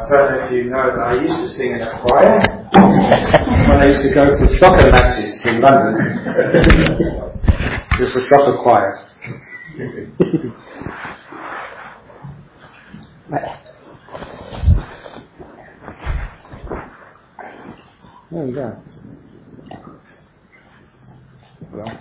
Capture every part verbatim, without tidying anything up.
I don't know if you know that I used to sing in a choir when I used to go to soccer matches in London. Just the soccer choirs. There we go. Well.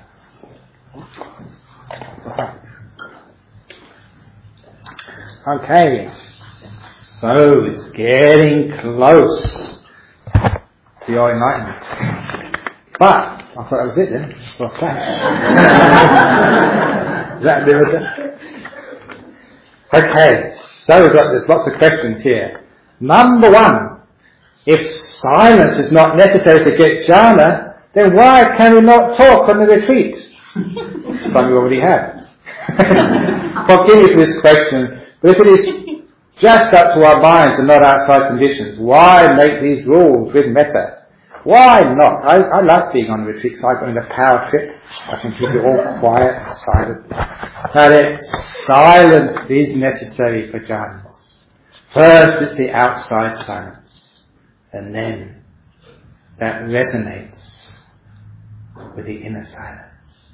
Okay, so it's getting close to your enlightenment. But I thought that was it then. For a flash. Is that the other? Okay, so we've got, there's lots of questions here. Number one, if silence is not necessary to get jhana, then why can we not talk on the retreat? Some we already have. Forgive me for this question. But if it is just up to our minds and not outside conditions, why make these rules with metta? Why not? I, I like being on retreat, so I go in a power trip. I can keep it all quiet and silent. Now then, silence is necessary for jhanas. First it's the outside silence, and then that resonates with the inner silence.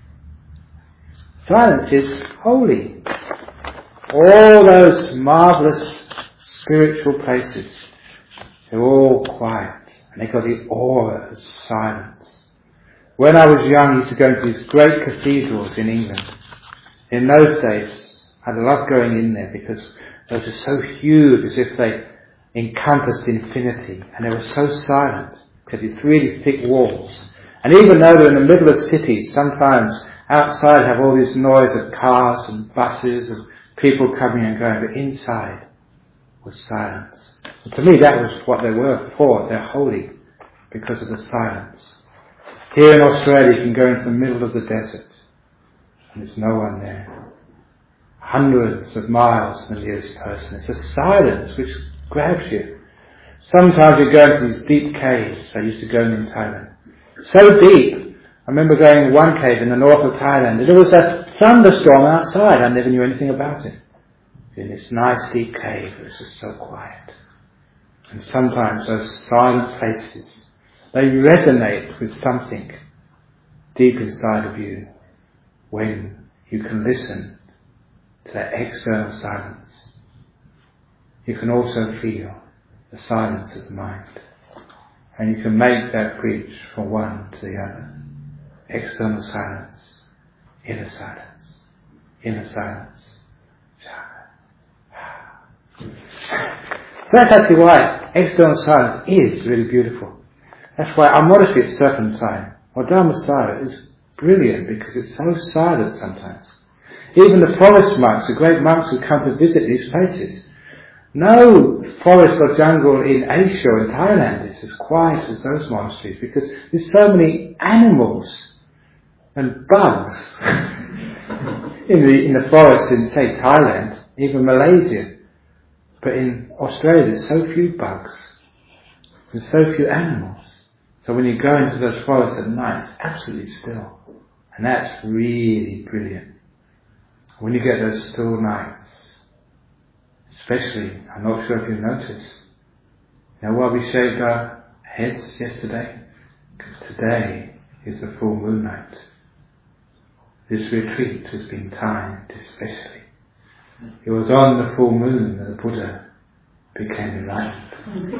Silence is holy. All those marvellous spiritual places, they're all quiet, and they've got the aura of silence. When I was young, I used to go into these great cathedrals in England. In those days, I loved going in there because they were just so huge, as if they encompassed infinity, and they were so silent. They had these really thick walls. And even though they're in the middle of cities, sometimes outside have all this noise of cars and buses and people coming and going, but inside was silence. And to me that was what they were for. They're holy because of the silence. Here in Australia you can go into the middle of the desert and there's no one there. Hundreds of miles from the nearest person. It's a silence which grabs you. Sometimes you go into these deep caves. I used to go in Thailand. So deep. I remember going in one cave in the north of Thailand, and there was a thunderstorm outside. I never knew anything about it. In this nice deep cave, it was just so quiet. And sometimes those silent places, they resonate with something deep inside of you when you can listen to that external silence. You can also feel the silence of the mind. And you can make that bridge from one to the other. External silence, inner silence, inner silence. So that's actually why external silence is really beautiful. That's why our monastery at Serpentine, or Dharmasaya, is brilliant because it's so silent sometimes. Even the forest monks, the great monks who come to visit these places, no forest or jungle in Asia or in Thailand is as quiet as those monasteries because there's so many animals and bugs in the in the forest in, say, Thailand, even Malaysia. But in Australia there's so few bugs. There's so few animals. So when you go into those forests at night, it's absolutely still. And that's really brilliant. When you get those still nights, especially, I'm not sure if you've noticed, you know why we shaved our heads yesterday? Because today is the full moon night. This retreat has been timed especially. It was on the full moon that the Buddha became enlightened.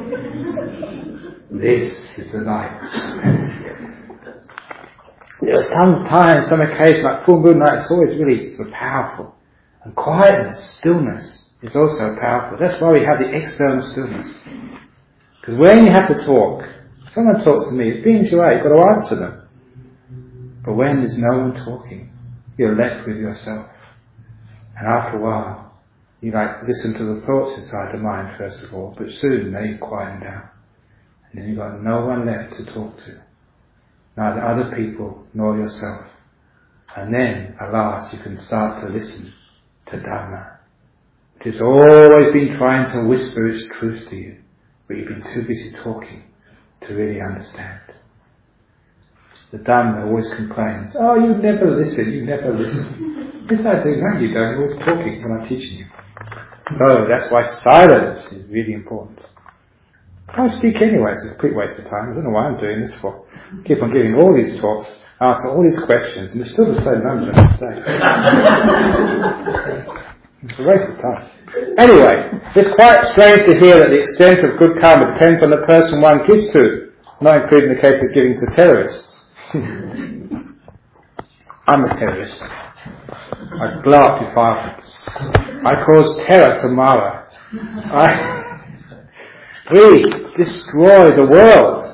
This is the light. There are some times, some occasions, like full moon night, it's always really sort of powerful. And quietness, stillness is also powerful. That's why we have the external stillness. Because when you have to talk, someone talks to me, it brings you out, you've got to answer them. But when there's no one talking, you're left with yourself. And after a while, you like listen to the thoughts inside the mind first of all, but soon they quieten down. And then you've got no one left to talk to. Neither other people nor yourself. And then, at last, you can start to listen to Dhamma, which has always been trying to whisper its truth to you, but you've been too busy talking to really understand. The Dhamma always complains, oh, you never listen, you never listen. Yes, I do. No, you don't. You're always talking when I'm teaching you. So that's why silence is really important. I speak anyway, it's a complete waste of time. I don't know why I'm doing this for. I keep on giving all these talks, answer all these questions, and it's still the same number the next day. It's a waste of time. Anyway, it's quite strange to hear that the extent of good karma depends on the person one gives to, not including the case of giving to terrorists. I'm a terrorist. I blow up defilements. I cause terror to Mara. I... We destroy the world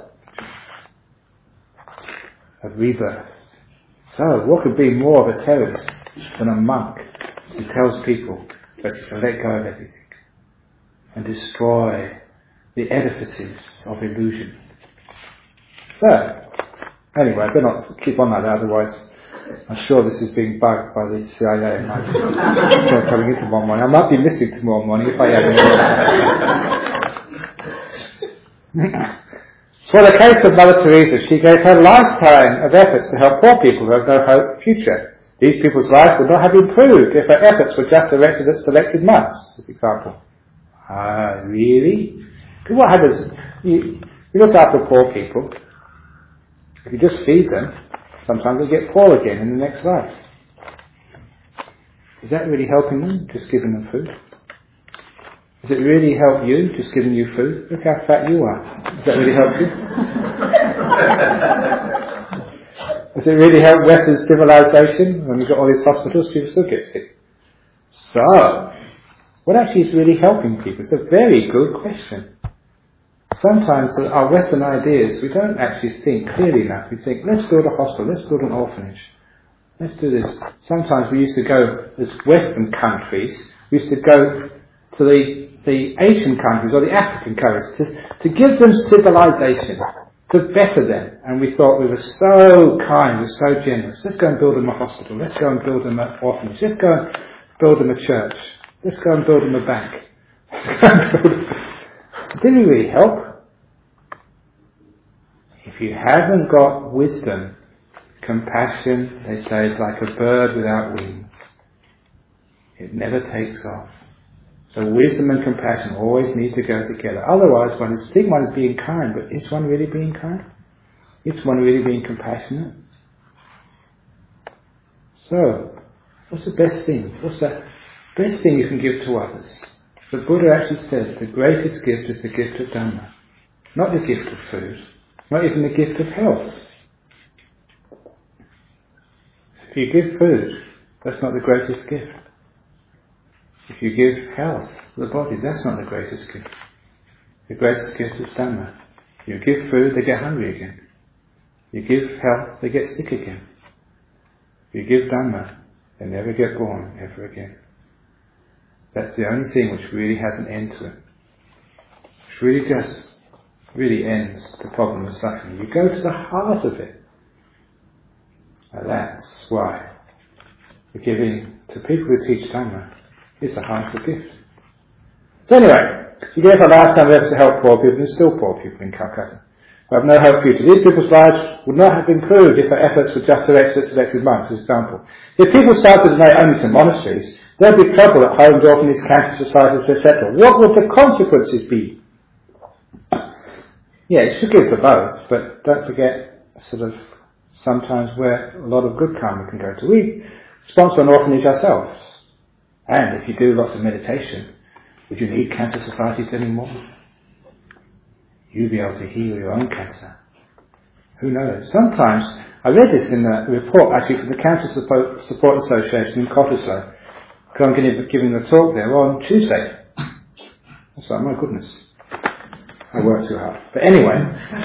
of rebirth. So, what could be more of a terrorist than a monk who tells people that you can let go of everything and destroy the edifices of illusion? So, anyway, I better not keep on like that, otherwise I'm sure this is being bugged by the C I A and I'm coming in tomorrow morning. I might be missing tomorrow morning if I haven't. For the case of Mother Teresa, she gave her lifetime of efforts to help poor people who have no hope future. These people's lives would not have improved if her efforts were just directed at selected monks, this example. Ah, uh, really? Because what happens, you, you look after poor people, if you just feed them, sometimes they get poor again in the next life. Is that really helping them, just giving them food? Does it really help you, just giving you food? Look how fat you are. Does that really help you? Does it really help Western civilization? When we've got all these hospitals, people still get sick. So, what actually is really helping people? It's a very good question. Sometimes our Western ideas, we don't actually think clearly enough. We think, let's build a hospital, let's build an orphanage. Let's do this. Sometimes we used to go, as Western countries, we used to go to the the Asian countries or the African countries to, to give them civilization, to better them. And we thought we were so kind, we were so generous. Let's go and build them a hospital. Let's go and build them an orphanage. Let's go and build them a church. Let's go and build them a bank. It didn't really help. If you haven't got wisdom, compassion, they say, is like a bird without wings. It never takes off. So wisdom and compassion always need to go together. Otherwise, one is think one is being kind, but is one really being kind? Is one really being compassionate? So, what's the best thing? What's the best thing you can give to others? The Buddha actually said the greatest gift is the gift of Dhamma. Not the gift of food. Not even the gift of health. If you give food, that's not the greatest gift. If you give health to the body, that's not the greatest gift. The greatest gift is Dhamma. You give food, they get hungry again. You give health, they get sick again. You give Dhamma, they never get born ever again. That's the only thing which really has an end to it. Which really just, really ends the problem of suffering. You go to the heart of it. And that's why the giving to people who teach Dhamma is the highest of gifts. So anyway, you gave a lifetime of effort to help poor people, and there's still poor people in Calcutta who have no hope future. These people's lives would not have improved if their efforts were just directed at selected monks, as example. If people started to donate only to monasteries, there'd be trouble at homes, orphanages, cancer societies, et cetera. What would the consequences be? Yeah, you should give to both, but don't forget sort of sometimes where a lot of good karma can go to. We sponsor an orphanage ourselves. And if you do lots of meditation, would you need cancer societies anymore? You'll be able to heal your own cancer. Who knows? Sometimes, I read this in a report actually from the Cancer Support, Support Association in Cottesloe, because I'm going to be giving a talk there on Tuesday. It's like, my goodness, I work too hard. But anyway,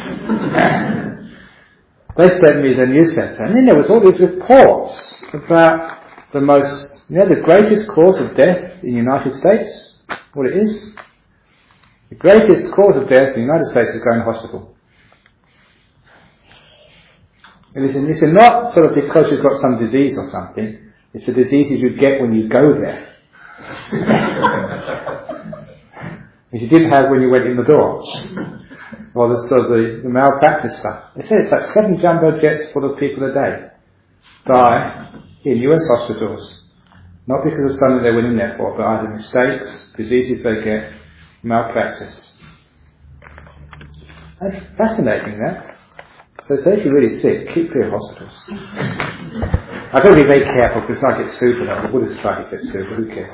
they sent me the newsletter, and then there was all these reports about the most You know the greatest cause of death in the United States? What it is? The greatest cause of death in the United States is going to hospital. And it's, it's not sort of because you've got some disease or something. It's the diseases you get when you go there. Which you didn't have when you went in the door. Or the sort of the, the malpractice stuff. They say it's like seven jumbo jets full of people a day die in U S hospitals Not because of something they went in there for, but either mistakes, diseases they get, malpractice. That's fascinating, that. So say if you're really sick, keep clear of hospitals. I've got to be very careful because I get sued for that. The Buddhists try to get sued, but who cares?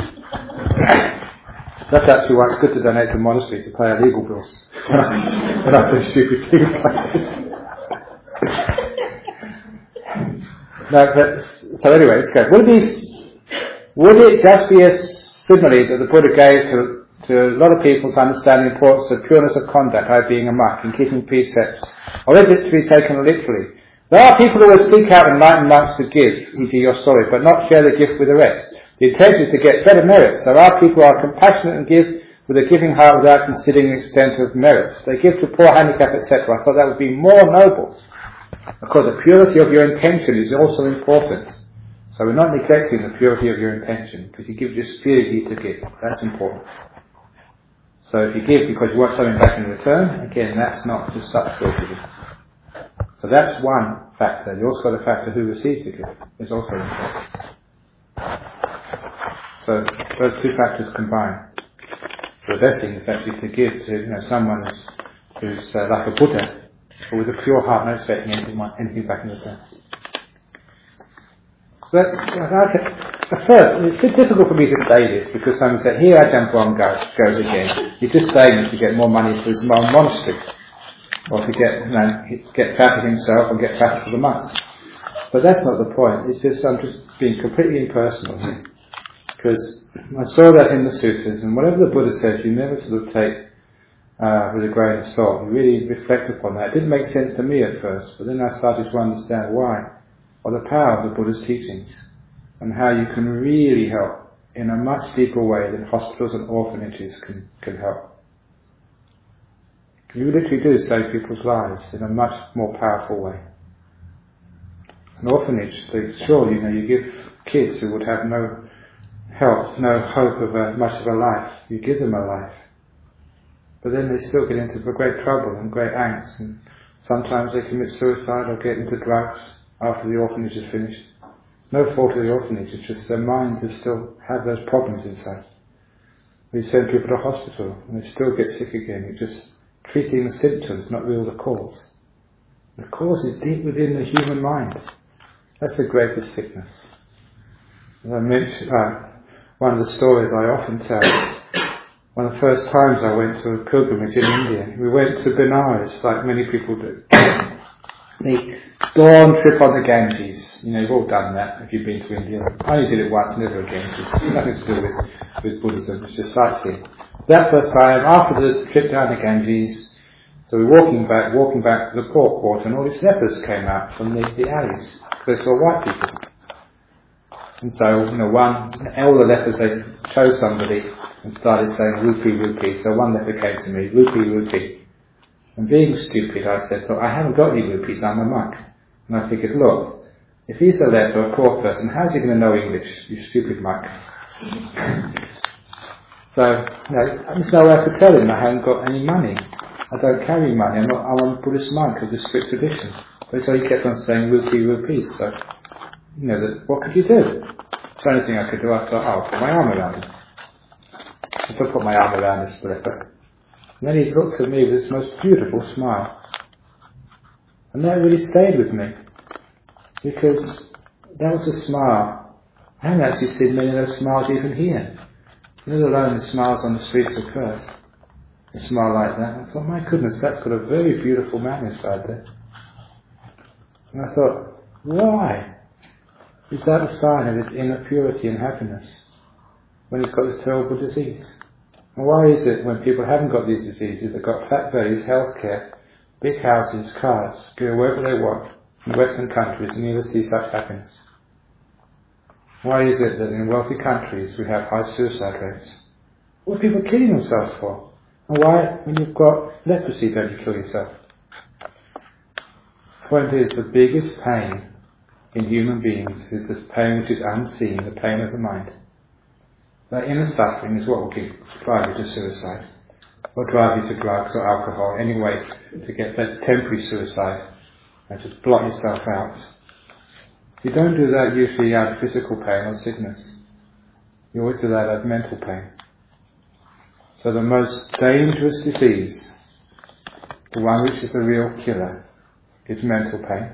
That's actually why it's good to donate to a monastery to pay our legal bills when I, when I do stupid things like this. No, but, so anyway, let's go. Would it, be, would it just be a simile that the Buddha gave to, to a lot of people to understand the importance of pureness of conduct, by being a monk and keeping precepts? Or is it to be taken literally? There are people who will seek out enlightened monks to give, for example your story, but not share the gift with the rest. The intention is to get better merits. There are people who are compassionate and give with a giving heart without considering the extent of merits. They give to poor, handicapped, et cetera. I thought that would be more noble. Of course, the purity of your intention is also important. So we're not neglecting the purity of your intention, because you give just purely to give. That's important. So if you give because you want something back in return, again, that's not just such purity. So that's one factor. You also got the factor who receives the gift is also important. So those two factors combine. So the best thing is actually to give to, you know, someone who's, who's uh, like a Buddha, or with a pure heart, not expecting anything, anything back in return. So that's, at first, it's a bit difficult for me to say this, because someone said, here Ajahn goes, goes again. He's just saying it to get more money for his own monastery, or to get, you know, get fat for himself, or get fat for the monks. But that's not the point. It's just, I'm just being completely impersonal here. Because I saw that in the sutras, and whatever the Buddha says, you never sort of take uh, with a grain of salt. You really reflect upon that. It didn't make sense to me at first, but then I started to understand why, or the power of the Buddha's teachings, and how you can really help in a much deeper way than hospitals and orphanages can, can help. You literally do save people's lives in a much more powerful way. An orphanage, they, sure, you know, you give kids who would have no help, no hope of a, much of a life. You give them a life. But then they still get into great trouble and great angst, and sometimes they commit suicide or get into drugs after the orphanage is finished. No fault of the orphanage, it's just their minds are still have those problems inside. We send people to hospital and they still get sick again. You're just treating the symptoms, not really the cause. The cause is deep within the human mind. That's the greatest sickness. As I mentioned, uh, one of the stories I often tell, one of the first times I went to a pilgrimage in India, we went to Benares, like many people do. The dawn trip on the Ganges. You know, you've all done that if you've been to India. I only did it once, never again. It's nothing to do with, with Buddhism, it's just sightseeing. That first time, after the trip down the Ganges, so we're walking back, walking back to the poor quarter, and all these lepers came out from the, the alleys. They saw white people. And so, you know, one, all the lepers, they chose somebody and started saying, rupee, rupee. So one leper came to me, rupee, rupee. And being stupid, I said, look, I haven't got any rupees, I'm a monk. And I figured, look, if he's a leper, a poor person, how's he going to know English, you stupid monk? So, you know, there's no way I could tell him I haven't got any money. I don't carry money, I'm not, I'm a Buddhist monk of the strict tradition. But so he kept on saying rupee, rupees. So, you know, that, what could you do? So anything I could do, I thought, oh, I'll put my arm around him. So I put my arm around this leper. And then he looked at me with this most beautiful smile. And that really stayed with me. Because that was a smile. I haven't actually seen many of those smiles even here. Let alone the smiles on the streets of Perth. A smile like that. I thought, my goodness, that's got a very beautiful man inside there. And I thought, why? Is that a sign of his inner purity and happiness when he's got this terrible disease? And why is it when people haven't got these diseases, they've got fat bellies, health care, big houses, cars, go wherever they want, in Western countries, and you never see such happiness? Why is it that in wealthy countries we have high suicide rates? What are people killing themselves for? And why, when you've got leprosy, don't you kill yourself? The point is, the biggest pain in human beings is this pain which is unseen, the pain of the mind. That inner suffering is what will give, drive you to suicide, or drive you to drugs or alcohol, any way to get that temporary suicide and just blot yourself out. You don't do that usually out of physical pain or sickness. You always do that out of mental pain. So the most dangerous disease, the one which is the real killer, is mental pain.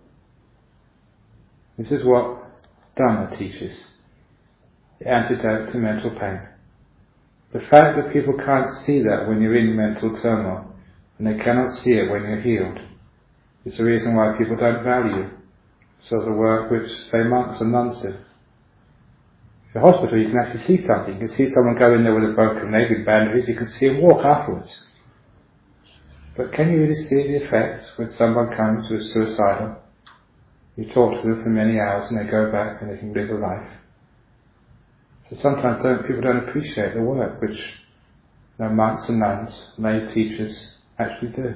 This is what Dhamma teaches. The antidote to mental pain. The fact that people can't see that when you're in mental turmoil, and they cannot see it when you're healed, is the reason why people don't value so the work which, say, monks and nuns do. In the hospital you can actually see something. You can see someone go in there with a broken leg with bandages, you can see him walk afterwards. But can you really see the effects when someone comes who's suicidal? You talk to them for many hours and they go back and they can live a life. So sometimes don't, people don't appreciate the work which you know, monks and nuns, lay teachers actually do.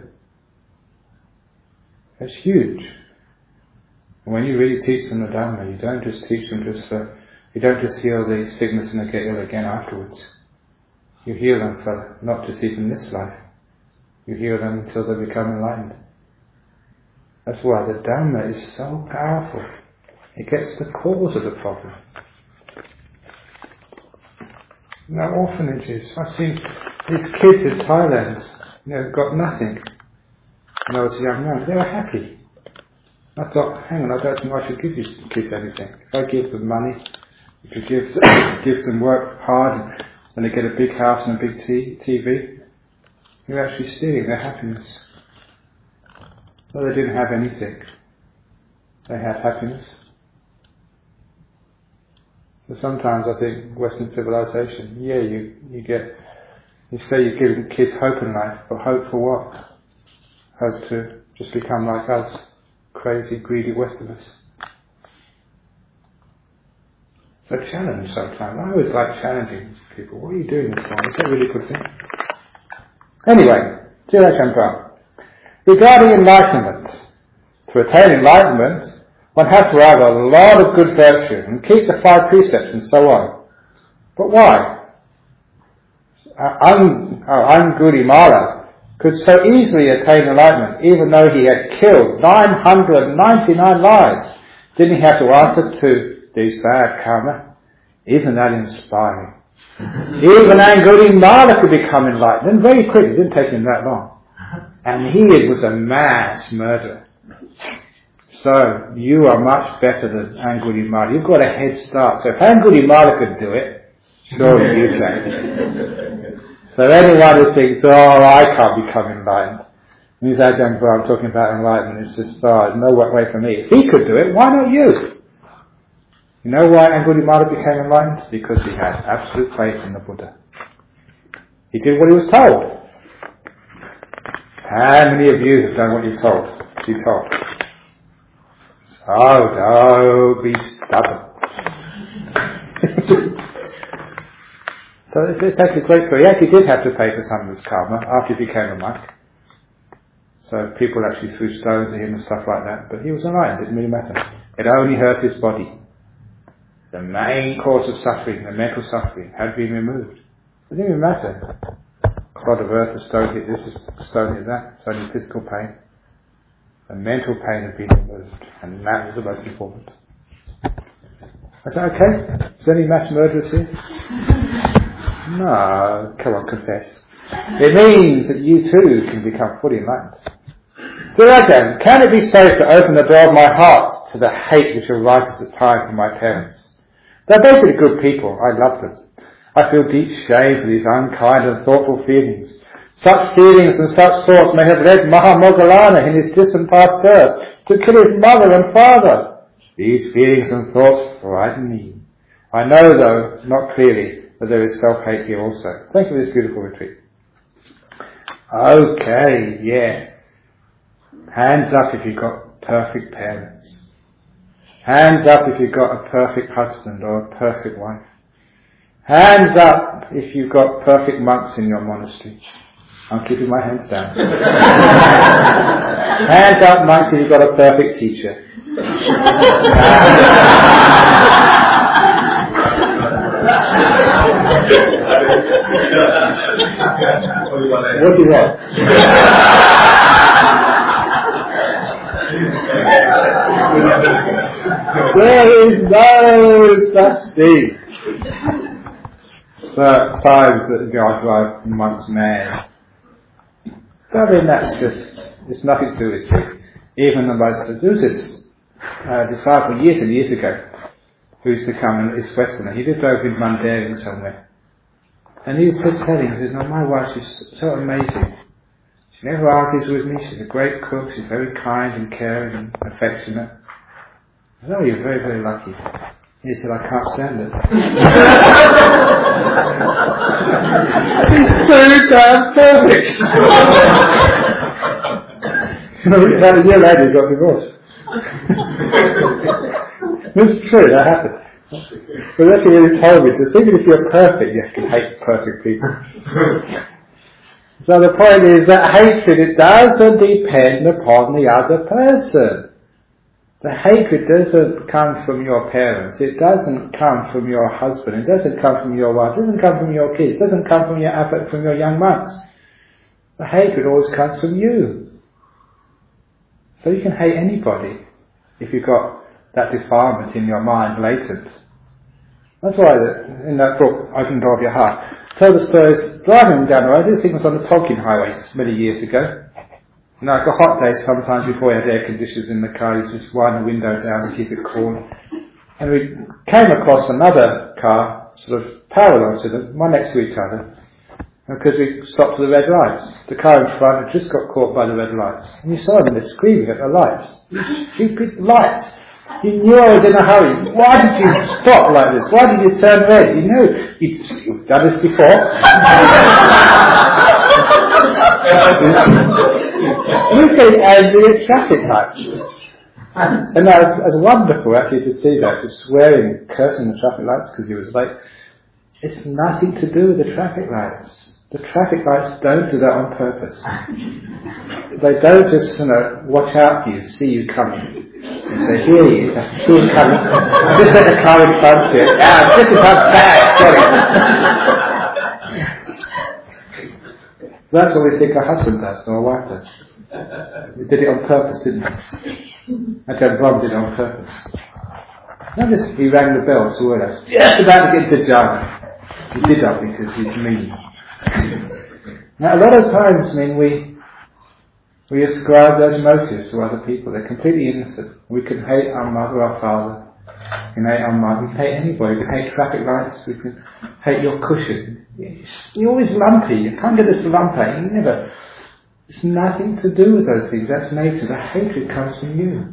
It's huge. And when you really teach them the Dhamma, you don't just teach them just for, you don't just heal the sickness and they get ill again afterwards. You heal them for not just even this life. You heal them until they become enlightened. That's why the Dhamma is so powerful. It gets the cause of the problem. Now orphanages, I've seen these kids in Thailand, you know, got nothing. When I was a young man, they were happy. I thought, hang on, I don't think I should give these kids anything. If I give them money, if you give them, give them work hard and they get a big house and a big t- TV, you're actually stealing their happiness. Well, they didn't have anything. They had happiness. So sometimes I think Western civilization, yeah, you, you get, you say you're giving kids hope in life, but hope for what? Hope to just become like us, crazy, greedy Westerners. So challenge sometimes. I always like challenging people. What are you doing this morning? Is that a really good thing? Anyway, Jirakampa. Regarding enlightenment, to attain enlightenment, one has to have a lot of good virtue and keep the five precepts and so on. But why? An- uh, Angulimala could so easily attain enlightenment even though he had killed nine hundred ninety-nine lives. Didn't he have to answer to these bad karma? Isn't that inspiring? Even Angulimala could become enlightened, and very quickly. It didn't take him that long. And he was a mass murderer. So you are much better than Angulimala. You've got a head start. So if Angulimala could do it, surely you can. So anyone who thinks, oh, I can't become enlightened, means I don't, I'm talking about enlightenment, it's just, oh, no way for me. If he could do it, why not you? You know why Angulimala became enlightened? Because he had absolute faith in the Buddha. He did what he was told. How many of you have done what you're told? You're told. So don't be stubborn. So it's, it's actually a great story. He actually did have to pay for some of his karma after he became a monk. So people actually threw stones at him and stuff like that. But he was enlightened. It didn't really matter. It only hurt his body. The main cause of suffering, the mental suffering, had been removed. It didn't even matter. Clod of earth, a stone hit this, a stone hit that. It's only physical pain. The mental pain had been removed. And that was the most important. I said, okay, is there any mass murderers here? No, come on, confess. It means that you too can become fully enlightened. So again, can it be safe to open the door of my heart to the hate which arises at times from my parents? They're basically good people. I love them. I feel deep shame for these unkind and thoughtful feelings. Such feelings and such thoughts may have led Mahamoggallana in his distant past birth to kill his mother and father. These feelings and thoughts frighten me. I know, though, not clearly, that there is self-hate here also. Thank you for this beautiful retreat. Okay, yeah. Hands up if you've got perfect parents. Hands up if you've got a perfect husband or a perfect wife. Hands up if you've got perfect monks in your monastery. I'm keeping my hands down. Hands up, monks, if you've got a perfect teacher. What do you want? There is no such thing. But times that God drives once mad. I mean, that's just, it's nothing to do with you. Even the most, there was this uh, disciple years and years ago who used to come, and this Westerner, he lived over in Mundaring somewhere. And he was just telling, he says, no, my wife is so amazing. She never argues with me, she's a great cook, she's very kind and caring and affectionate. I said, oh, you're very, very lucky. He said, I can't stand it. He's so damn perfect. About a year later he got divorced. It's true, that happened. But that's what he told me, just even if you're perfect, you can hate perfect people. So the point is that hatred, it doesn't depend upon the other person. The hatred doesn't come from your parents, it doesn't come from your husband, it doesn't come from your wife, it doesn't come from your kids, it doesn't come from your from your young monks. The hatred always comes from you. So you can hate anybody if you've got that defilement in your mind latent. That's why in that book, Open Door of Your Heart, tell the stories, driving down the road, this thing was on the Tonkin Highway many years ago. You know, like a hot day, sometimes before you had air conditioners in the car, you just wind the window down to keep it cool. And we came across another car, sort of parallel to them, one next to each other, because we stopped to the red lights. The car in front had just got caught by the red lights. And you saw them, they're screaming at the lights. You stupid lights! You knew I was in a hurry. Why did you stop like this? Why did you turn red? You knew. You, you've done this before. And he's getting angry at traffic lights. And that was, it was wonderful actually to see that, just swearing and cursing the traffic lights because he was late. It's nothing to do with the traffic lights. The traffic lights don't do that on purpose. They don't just, you know, watch out for you, see you coming. And say, here he is, I see him coming. Just let the car in front of you. Ah, this is how bad, sorry. That's what we think a husband does, or a wife does. We did it on purpose, didn't we? Actually, Bob did it on purpose. Notice he rang the bell to warn us, just about to get to Java. He did that because he's mean. Now, a lot of times, I mean, we we ascribe those motives to other people. They're completely innocent. We can hate our mother, our father. We can hate our mother. We can hate anybody. We can hate traffic lights. We can hate your cushion. You're always lumpy. You can't get this lumpy. You never. It's nothing to do with those things. That's nature. The hatred comes from you.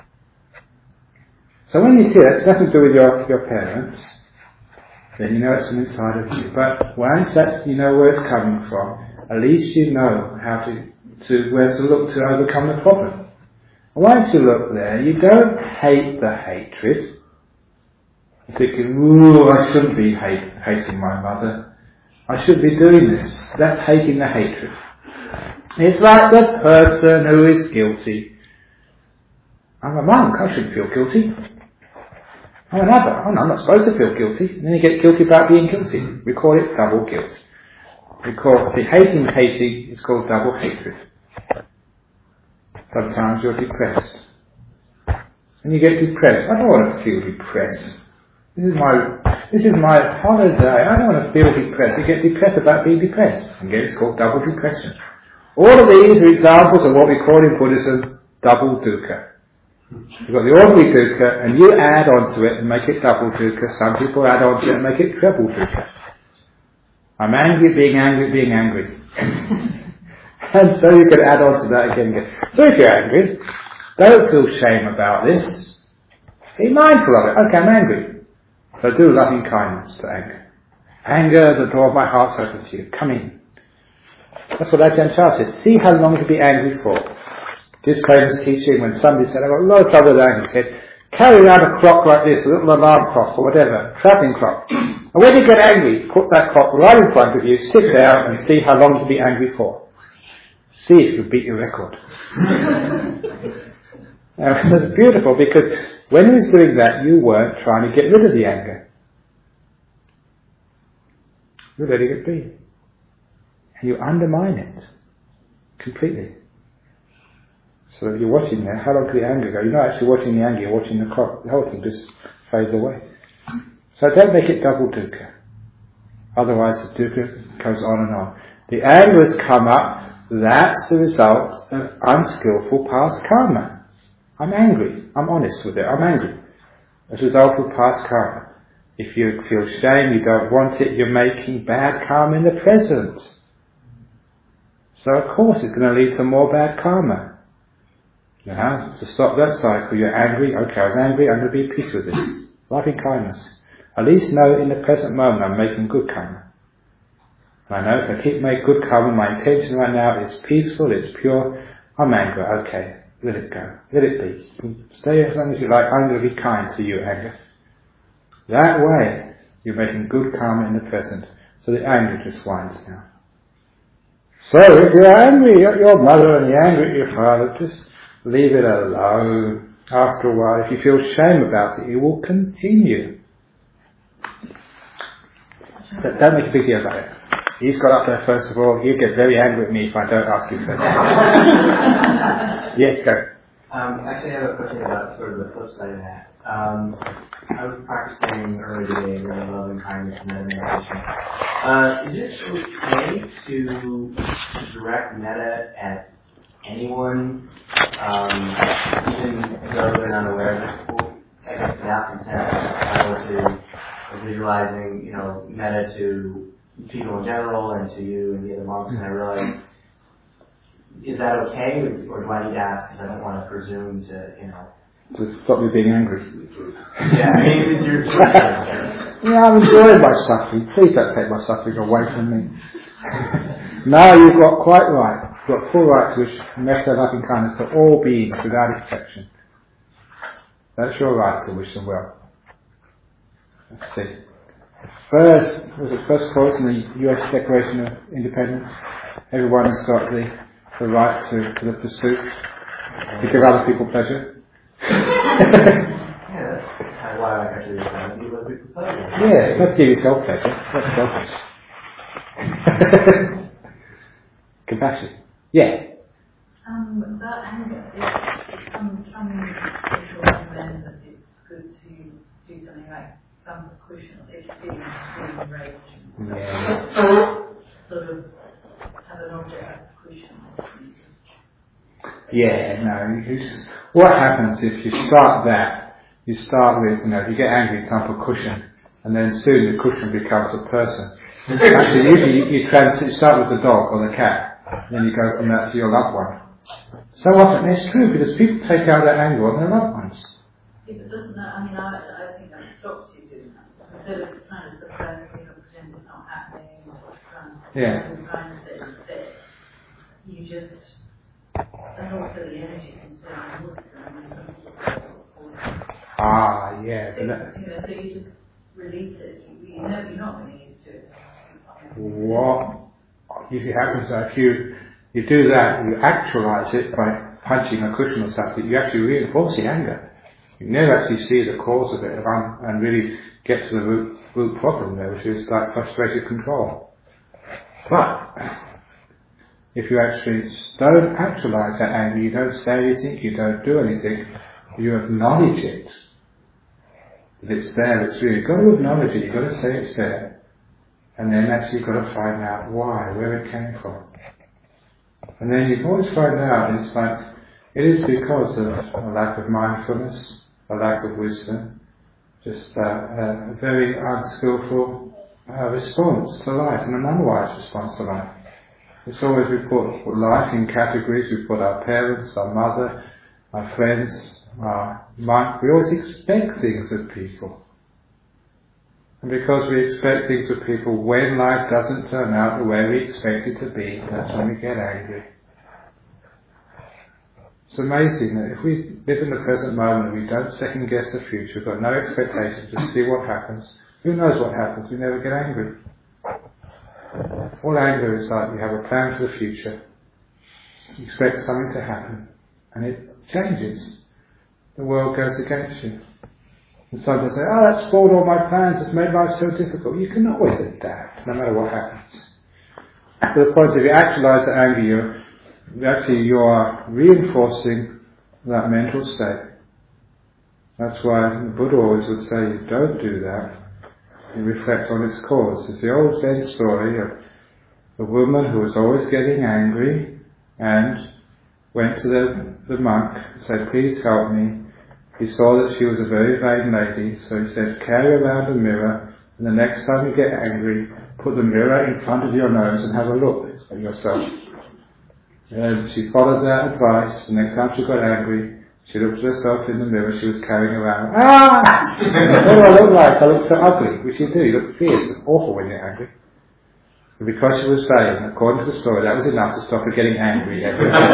So when you see that, it's nothing to do with your, your parents. Then you know it's from inside of you. But once that's, you know where it's coming from, at least you know how to, to where to look to overcome the problem. Once you look there, you don't hate the hatred. You're thinking, ooh, I shouldn't be hate, hating my mother. I shouldn't be doing this. That's hating the hatred. It's like the person who is guilty. I'm a monk, I shouldn't feel guilty. I'm an abbot, oh no, I'm not supposed to feel guilty. And then you get guilty about being guilty. We call it double guilt. We call the hating hating is called double hatred. Sometimes you're depressed. And you get depressed. I don't want to feel depressed. This is my this is my holiday. I don't want to feel depressed. You get depressed about being depressed. Again, it's called double depression. All of these are examples of what we call in Buddhism double dukkha. You've got the ordinary dukkha, and you add on to it and make it double dukkha. Some people add on to it and make it treble dukkha. I'm angry at being angry at being angry. And so you can add on to that again and again. So if you're angry, don't feel shame about this. Be mindful of it. Okay, I'm angry. So do loving kindness to anger. Anger, the door of my heart's open to you. Come in. That's what Ajahn Chah said. See how long you can be angry for. This famous teaching when somebody said, I've got a lot of trouble with anger. He said, carry around a clock like this, a little alarm clock or whatever, trapping clock. And when you get angry, put that clock right in front of you, sit down and see how long you can be angry for. See if you beat your record. Now, it's beautiful because when he was doing that, you weren't trying to get rid of the anger. You're letting it be. And you undermine it completely. So sort of, you're watching there, how long could the anger go? You're not actually watching the anger, you're watching the clock. The whole thing just fades away. So don't make it double dukkha. Otherwise the dukkha goes on and on. The anger has come up, that's the result of unskillful past karma. I'm angry, I'm honest with it, I'm angry. As a result of past karma. If you feel shame, you don't want it, you're making bad karma in the present. So of course it's going to lead to more bad karma. Now, to stop that cycle, you're angry, okay, I was angry, I'm going to be at peace with this. Loving kindness. At least know in the present moment I'm making good karma. I know if I keep making good karma, my intention right now is peaceful, it's pure, I'm angry, okay, let it go, let it be. Stay as long as you like, I'm going to be kind to you, anger. That way, you're making good karma in the present, so the anger just winds down. So, if you're angry at your mother and you're angry at your father, just leave it alone. After a while, if you feel shame about it, you will continue. But don't make a big deal about it. He's got up there first of all, he'll get very angry at me if I don't ask him first. Yes, go. Um, actually, I have a question about sort of the flip side of that. Um, I was practicing early today, really loving kindness and meditation. Uh, is it okay to direct metta at anyone, um, even though they're not aware of it? I guess without consent, I was to visualizing, you know, metta to people in general and to you and the other monks, and I realized, is that okay, or do I need to ask because I don't want to presume to, you know, to stop you being angry. Yeah, I mean, it's your yeah, I'm enjoying my suffering. Please don't take my suffering away from me. No, you've got quite right. You've got full right to wish metta, loving kindness to all beings without exception. That's your right to wish them well. Let's see. First, was it first clause in the U S Declaration of Independence? Everyone has got the, the right to, to the pursuit, to give other people pleasure. Yeah, that's why I actually want to give other people pleasure. Yeah, not to give yourself pleasure. That's selfish. Compassion. Yeah. Um, that anger, it, some, some people recommend that it's good to do something like some cushion if feeling extreme rage. Yeah. Sort of have an object as a cushion. Yeah, no. You just, what happens if you start that? You start with, you know, if you get angry, it's a cushion, and then soon the cushion becomes a person. Actually, usually you, you, trans- you start with the dog or the cat, and then you go from that to your loved one. So often, it's true, because people take out their anger on their loved ones. If it doesn't, I mean, I, I think that stops you doing that. Instead of trying to suppress, you know, pretend it's not happening, or trying to, Yeah. trying to say it's there, you just, and also the energy can turn towards them. Ah, yeah. So, But that, you know, so you just release it. You, you know you're not going to use it. what usually happens is if you, you do that, you actualize it by punching a cushion or something, you actually reinforce the anger. You never actually see the cause of it and really get to the root, root problem there, which is like frustrated control. But if you actually don't actualize that anger, you don't say anything, you don't do anything, you acknowledge it. That it's there, it's real. You've got to acknowledge it, you've got to say it's there. And then actually you've got to find out why, where it came from. And then you can always find out, it's like, it is because of a lack of mindfulness, a lack of wisdom, just uh, a very unskillful uh, response to life, and an unwise response to life. It's always we put life in categories. We put our parents, our mother, our friends, our mind. We always expect things of people. And because we expect things of people, when life doesn't turn out the way we expect it to be, that's when we get angry. It's amazing that if we live in the present moment, we don't second guess the future, we've got no expectations, just see what happens. Who knows what happens? We never get angry. All anger is like you have a plan for the future, you expect something to happen, and it changes. The world goes against you. And some people say, oh, that's spoiled all my plans, it's made life so difficult. You can always adapt, no matter what happens. To the point, if you actualize the anger, you're, actually you are reinforcing that mental state. That's why the Buddha always would say, you don't do that. You reflect on its cause. It's the old Zen story of a woman who was always getting angry and went to the, the monk and said, please help me. He saw that she was a very vain lady, so he said, carry around a mirror, and the next time you get angry, put the mirror in front of your nose and have a look at yourself. And she followed that advice. The next time she got angry, she looked at herself in the mirror she was carrying around. Ah! What do I look like? I look so ugly. Which you do. You look fierce and awful when you're angry. And because she was vain, according to the story, that was enough to stop her getting angry every day.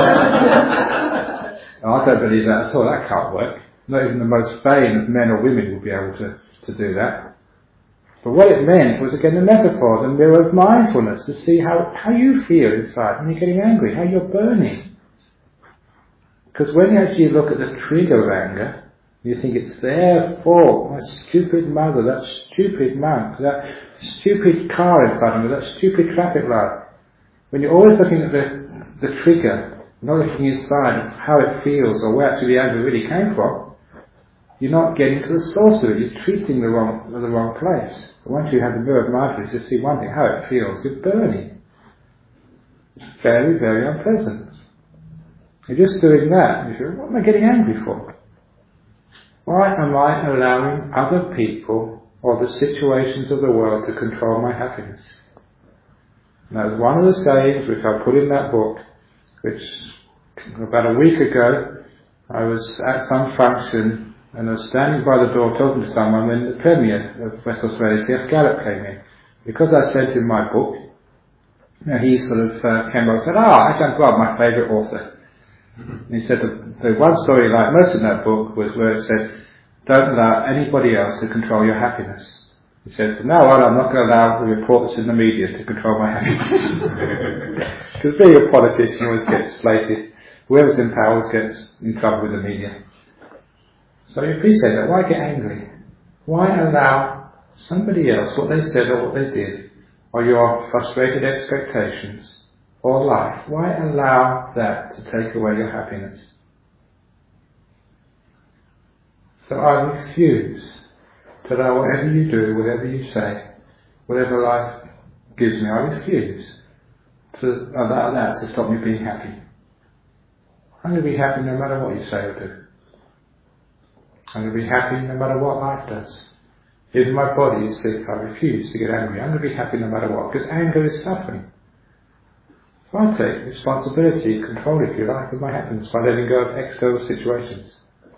I don't believe that at all. That can't work. Not even the most vain of men or women will be able to, to do that. But what it meant was, again, the metaphor, the mirror of mindfulness, to see how, how you feel inside when you're getting angry, how you're burning. Because when you actually look at the trigger of anger, you think it's their fault, that stupid mother, that stupid monk, that stupid car in front of me, that stupid traffic light. When you're always looking at the, the trigger, not looking inside of how it feels or where actually the anger really came from, you're not getting to the source of it. You're treating the wrong, the wrong place. But once you have the mirror of mindfulness, you see one thing, how it feels. You're burning. It's very, very unpleasant. You're just doing that. You feel, what am I getting angry for? Why am I allowing other people or the situations of the world to control my happiness? And that was one of the sayings which I put in that book, which about a week ago I was at some function and I was standing by the door talking to someone when the Premier of West Australia, T F Gallup, came in. Because I sent him my book, you know, he sort of uh, came over and said, ah, Ajahn Brahm, my favourite author. And he said the, the one story he liked most in that book was where it said, don't allow anybody else to control your happiness. He said, from now on I'm not going to allow the reports in the media to control my happiness. Because being a politician always gets slated. Whoever's in power always gets in trouble with the media. So you appreciate that. Why get angry? Why allow somebody else, what they said or what they did, or your frustrated expectations, or life, why allow that to take away your happiness? So I refuse to allow whatever you do, whatever you say, whatever life gives me, I refuse to allow that to stop me being happy. I'm going to be happy no matter what you say or do. I'm going to be happy no matter what life does. If my body is sick, I refuse to get angry. I'm going to be happy no matter what, because anger is suffering. So I take responsibility, control, if you like, of my happiness by letting go of external situations.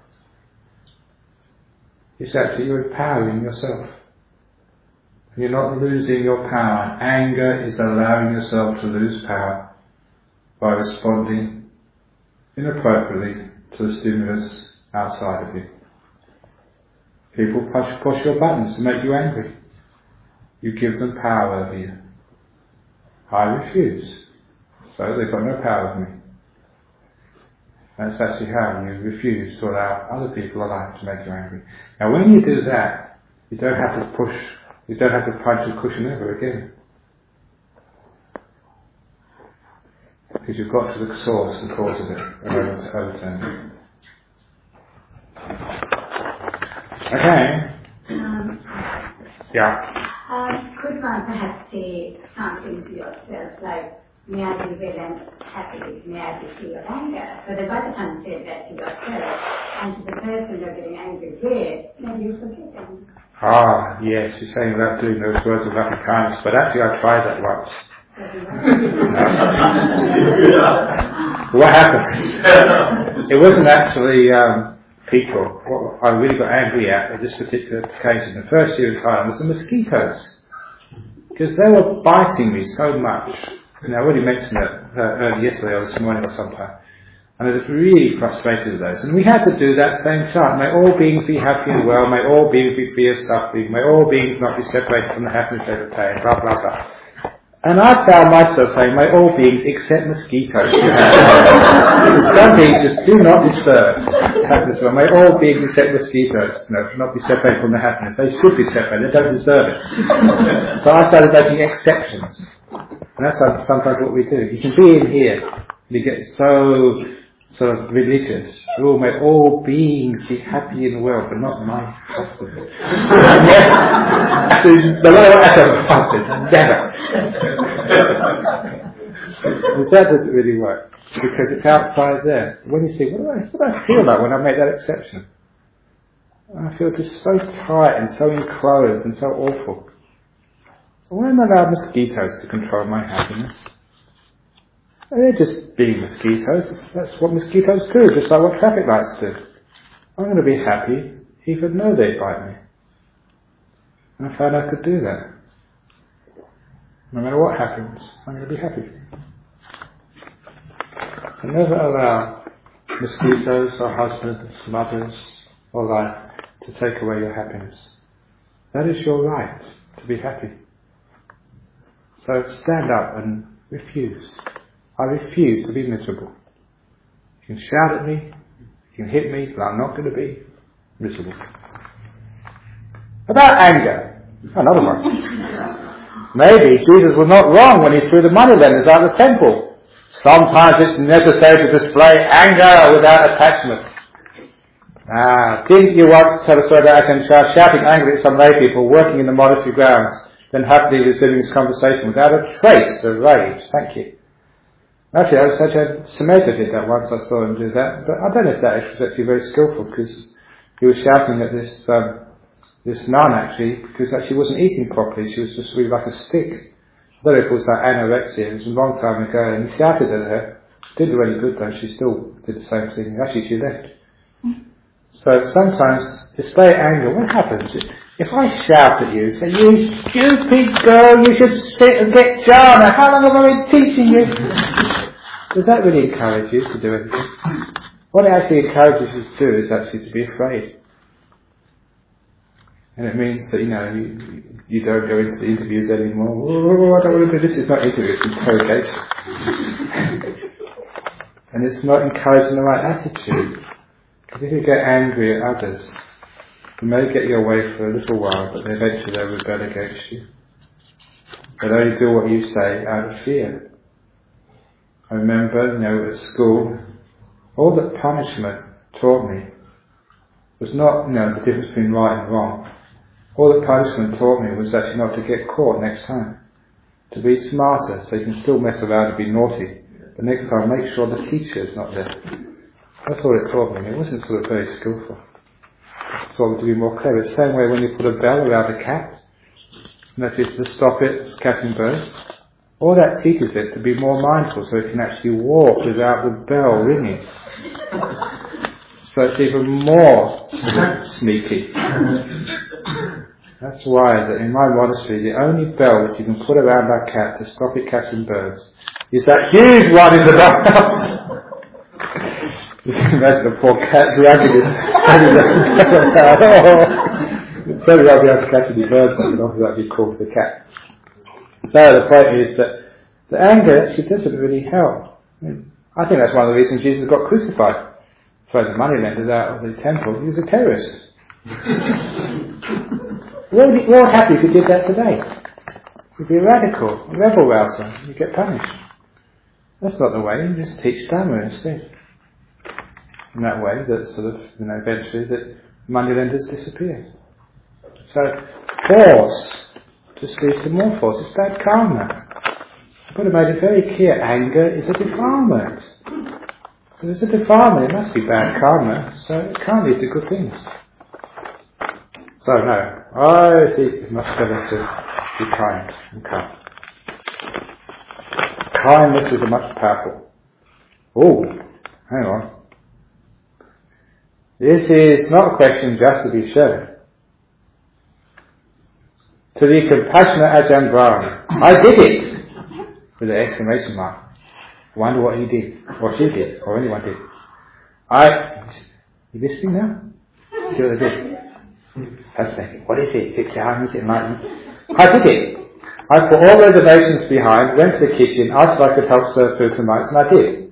It's actually you're empowering yourself. You're not losing your power. Anger is allowing yourself to lose power by responding inappropriately to the stimulus outside of you. People push, push your buttons to make you angry. You give them power over you. I refuse. So they've got no power over me. That's actually how you refuse to allow other people alive to make you angry. Now when you do that, you don't have to push, you don't have to punch the cushion ever again. Because you've got to the source and cause of it and overturn it. Okay. Um, yeah. um, could one perhaps say something to yourself like, may I be well and happy, may I be free of anger? So that by the time you say that to yourself and to the person you're getting angry with, maybe you forget them. Ah, yes, you're saying about doing those words of loving kindness, but actually I tried that once. What happened? It wasn't actually um, people. What I really got angry at at this particular occasion, the first year of time, was the mosquitoes. Because they were biting me so much. And I already mentioned it uh, earlier yesterday or this morning or sometime. And I was really frustrated with those. And we had to do that same chant. May all beings be happy and well. May all beings be free of suffering. May all beings not be separated from the happiness they obtain. Blah, blah, blah. And I found myself saying, may all beings except mosquitoes be happy. Some beings just do not deserve happiness. Well, may all beings except mosquitoes no, not be separated from the happiness. They should be separated. They don't deserve it. So I started making exceptions. And that's sometimes what we do. You can be in here. You get so sort of religious. Oh, may all beings be happy and well, but not my husband. The lower atom husband, never. That doesn't really work, because it's outside there. When you see, what do I, what do I feel like when I make that exception? I feel just so tight and so enclosed and so awful. So why am I allowed mosquitoes to control my happiness? They're just being mosquitoes. That's what mosquitoes do, just like what traffic lights do. I'm going to be happy even though they bite me. And I found I could do that. No matter what happens, I'm going to be happy. So never allow mosquitoes or husbands, mothers or life to take away your happiness. That is your right to be happy. So stand up and refuse. I refuse to be miserable. You can shout at me, you can hit me, but I'm not going to be miserable. About anger, another one. Maybe Jesus was not wrong when he threw the moneylenders out of the temple. Sometimes it's necessary to display anger without attachment. Ah, didn't you once tell a story about Ajahn shouting angrily at some lay people working in the monastery grounds, then happily resuming his conversation without a trace of rage? Thank you. Actually, I was such a Sameta did that once. I saw him do that, but I don't know if that was actually very skillful, because he was shouting at this um, this nun actually, because actually wasn't eating properly. She was just really like a stick. I don't know if it was like anorexia. It was a long time ago, and he shouted at her. Didn't do any good though. She still did the same thing. Actually, she left. So sometimes display anger. What happens if I shout at you, say, "You stupid girl, you should sit and get jhana. How long have I been teaching you?" Does that really encourage you to do anything? What it actually encourages you to do is actually to be afraid. And it means that, you know, you, you don't go into the interviews anymore. Oh, I don't want to do this. It's not interview, it's interrogation. And it's not encouraging the right attitude. Because if you get angry at others, you may get your way for a little while, but eventually they'll rebel against you. They'll only do what you say out of fear. I remember, you know, at school, all that punishment taught me was not, you know, the difference between right and wrong. All that punishment taught me was actually not to get caught next time. To be smarter, so you can still mess around and be naughty, but next time make sure the teacher is not there. That's all it taught me. It wasn't sort of very skillful. It taught me to be more clever. It's the same way when you put a bell around a cat, and that is to stop it catching birds. All that teaches it to be more mindful, so it can actually walk without the bell ringing. So it's even more sneaky. That's why that in my monastery, the only bell that you can put around our cat to stop it catching birds is that huge one in the doghouse. You can imagine the poor cat dragging his head around. Certainly I'll be able to catch any birds, but obviously that would be cool for the cat. So the point is that the anger actually doesn't really help. I, mean, I think that's one of the reasons Jesus got crucified. Throw the moneylenders out of the temple. He was a terrorist. We're all, we're all happy if you did that today. You'd be a radical, a rebel rouser. You get punished. That's not the way. You just teach Dhamma instead. In that way, that sort of, you know, eventually that moneylenders disappear. So force just leads to more force. It's bad karma. The Buddha made it very clear, anger is a defilement. If it's a defilement, it must be bad karma, so it can't lead to good things. So no, I think it's much better to be kind and kind. Kindness is a much powerful. Oh, hang on. This is not a question just to be shown. To the compassionate Ajahn Brahm, I did it! With an exclamation mark. Wonder what he did, or she did, or anyone did. I, you listening now? See what I did? Fascinating. What is it? Is it down? Is it enlightenment? I did it. I put all reservations behind, went to the kitchen, asked if I could help serve food for mites, and I did.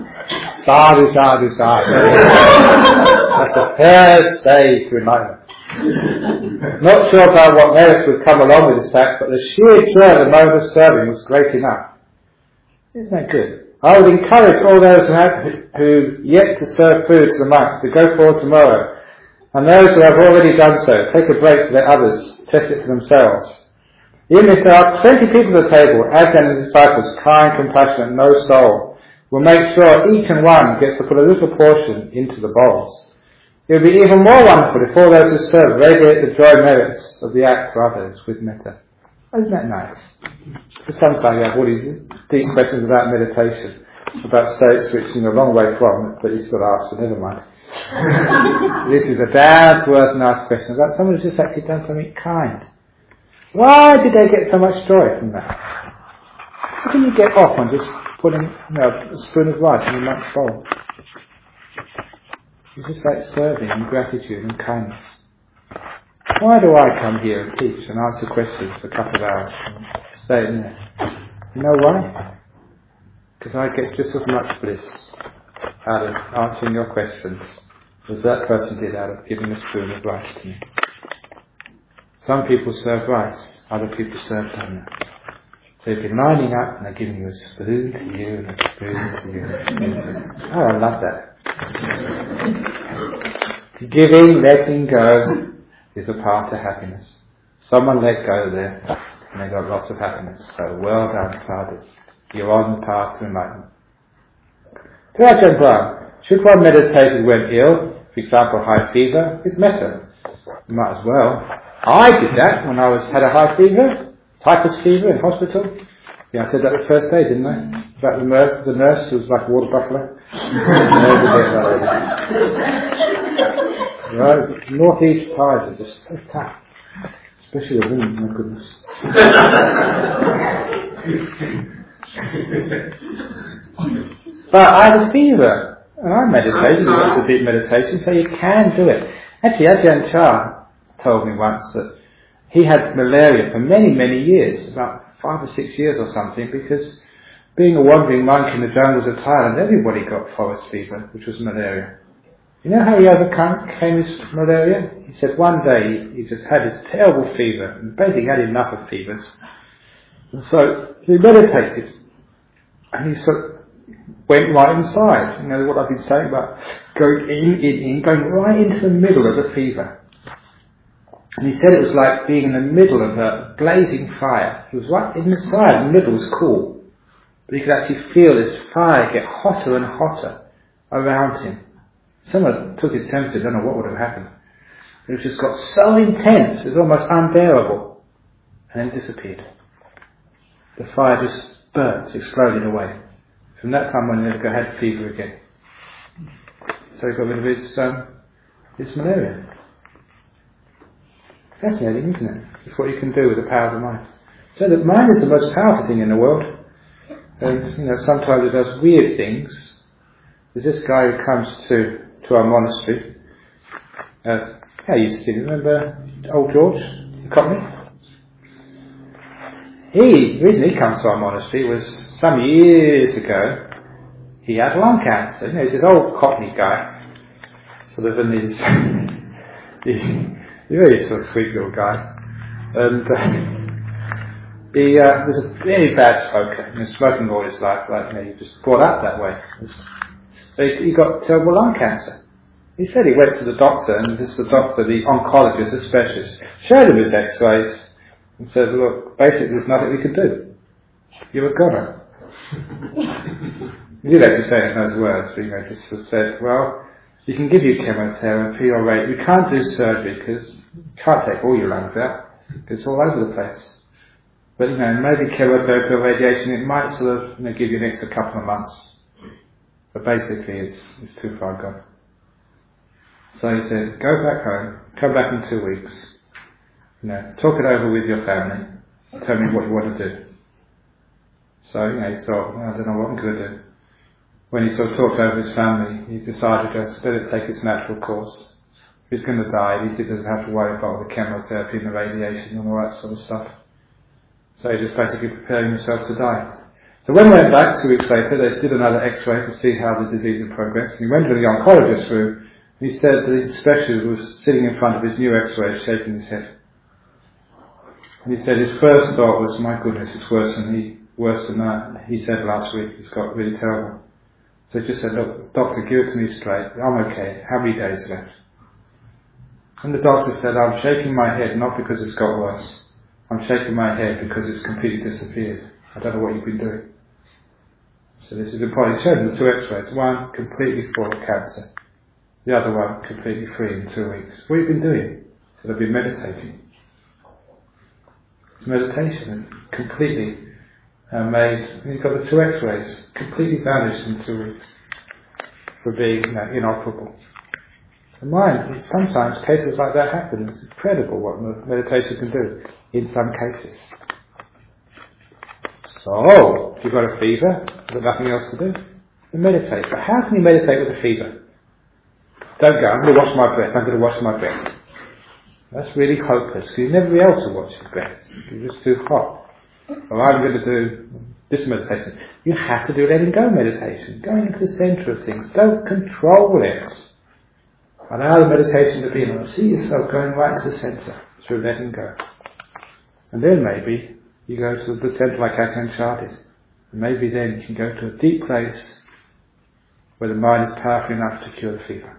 Sadhu, sadhu, sadhu. That's the first stage to enlightenment. Not sure about what merits would come along with this fact, but the sheer joy of the moment of serving was great enough. Isn't that good? I would encourage all those who have who yet to serve food to the monks to go forward tomorrow, and those who have already done so, take a break to let others test it for themselves. Even if there are twenty people at the table, Ajahn and the disciples, kind, compassionate, no soul, will make sure each and one gets to put a little portion into the bowls. It would be even more wonderful if all those who serve radiate the joy merits of the act to others with metta. Isn't that nice? Because sometimes you have all these deep questions about meditation, about states which you're a long way from, but you've got to ask, so never mind. This is a down-to-earth nice question about someone who's just actually done something kind. Why did they get so much joy from that? How can you get off on just putting, you know, a spoon of rice in a monk's bowl? It's just like serving and gratitude and kindness. Why do I come here and teach and answer questions for a couple of hours and stay in there? You know why? Because I get just as much bliss out of answering your questions as that person did out of giving a spoon of rice to me. Some people serve rice, other people serve donut. So you've been lining up and they're giving you a spoon to you and a spoon to you. Oh, I love that. Giving, letting go is a path to happiness. Someone let go there and they got lots of happiness. So well done, Sadhu. You're on the path to enlightenment. To Ajahn Brahm, should one meditate when ill, for example high fever, with metta? You might as well. I did that when I was had a high fever, typhus fever in hospital. Yeah, I said that the first day, didn't I? About the, mer- the nurse who was like a water buffalo. Right, it's northeast tides are just so tough. Especially the women, my goodness. But I had a fever, and I meditated, it's a deep meditation, so you can do it. Actually, Ajahn Chah told me once that he had malaria for many, many years, about five or six years or something, because being a wandering monk in the jungles of Thailand, everybody got forest fever, which was malaria. You know how he overcame his malaria? He said one day he just had this terrible fever, and basically had enough of fevers. And so he meditated, and he sort of went right inside. You know what I've been saying about going in, in, in, going right into the middle of the fever. And he said it was like being in the middle of a blazing fire. He was right inside, the middle was cool. But he could actually feel this fire get hotter and hotter around him. Someone took his temperature, I don't know what would have happened. It just got so intense, it was almost unbearable. And then disappeared. The fire just burnt, exploded away. From that time on, he never had fever again. So he got rid of his, um, his malaria. Fascinating, isn't it? It's what you can do with the power of the mind. So the mind is the most powerful thing in the world. And, you know, sometimes it does weird things. There's this guy who comes to, to our monastery. Uh, how you used to see, remember old George, the Cockney? He, the reason he comes to our monastery was some years ago, he had lung cancer. You know, he's this old Cockney guy. Sort of in his... he, He's a very sort of sweet little guy. And uh, he uh, was a very bad smoker. He was smoking all his life, like, you know, he was just brought up that way. So he, he got terrible lung cancer. He said he went to the doctor, and this the doctor, the oncologist, the specialist, showed him his x-rays and said, look, basically there's nothing we can do. You're a goner. He did actually say it in those words, but you know, just said, well, you can give you chemotherapy or rate. We can't do surgery because you can't take all your lungs out. It's all over the place. But, you know, maybe chemotherapy or radiation, it might sort of, you know, give you an extra couple of months. But basically it's, it's too far gone. So he said, go back home, come back in two weeks, you know, talk it over with your family, tell me what you want to do. So, you know, he thought, well, I don't know what I'm going to do. When he sort of talked over his family, he decided to let it take its natural course. If he's going to die, at least he doesn't have to worry about the chemotherapy and the radiation and all that sort of stuff. So he's just basically preparing himself to die. So when he went back two weeks later, they did another x-ray to see how the disease had progressed. And he went to the oncologist for He said the specialist was sitting in front of his new X-ray, shaking his head. And he said his first thought was, my goodness, it's worse than he, worse than that. He said last week, it's got really terrible. So he just said, look, doctor, give it to me straight. I'm okay. How many days left? And the doctor said, I'm shaking my head not because it's got worse. I'm shaking my head because it's completely disappeared. I don't know what you've been doing. So this is important. He showed him the two X-rays. One completely full of cancer. The other one completely free in two weeks. What have you been doing? He said, I've been meditating. It's meditation, completely uh, made. You've got the two X-rays, completely vanished in two weeks for being you know, inoperable. The mind, sometimes cases like that happen. It's incredible what meditation can do in some cases. So, if you've got a fever, you've got nothing else to do, then meditate. But how can you meditate with a fever? Don't go, I'm going to watch my breath, I'm going to watch my breath. That's really hopeless, because you'll never be able to watch your breath. You're just too hot. Or I'm going to do this meditation. You have to do letting go meditation, going into the centre of things. Don't control it. Allow the meditation to be in. See yourself going right to the centre through letting go. And then maybe you go to the centre like Ajahn Chah did. And maybe then you can go to a deep place where the mind is powerful enough to cure the fever.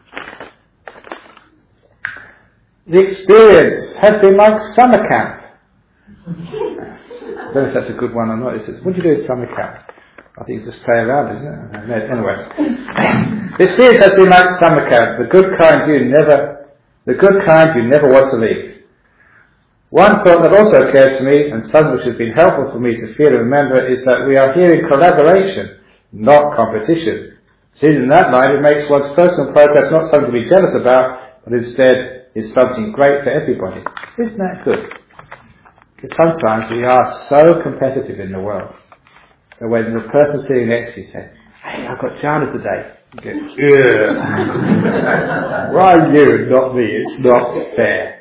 The experience has been like summer camp. I don't know if that's a good one or not. It says, what do you do in summer camp? I think you just play around, isn't it? Anyway. The experience has been like summer camp. The good kind you never, the good kind you never want to leave. One thought that also occurred to me, and something which has been helpful for me to feel and remember, is that we are here in collaboration, not competition. Seen in that light, it makes one's personal progress not something to be jealous about, but instead is something great for everybody. Isn't that good? Because sometimes we are so competitive in the world that when the person sitting next to you says, hey, I've got jhana today, you go, yeah. Why you, not me? It's not fair.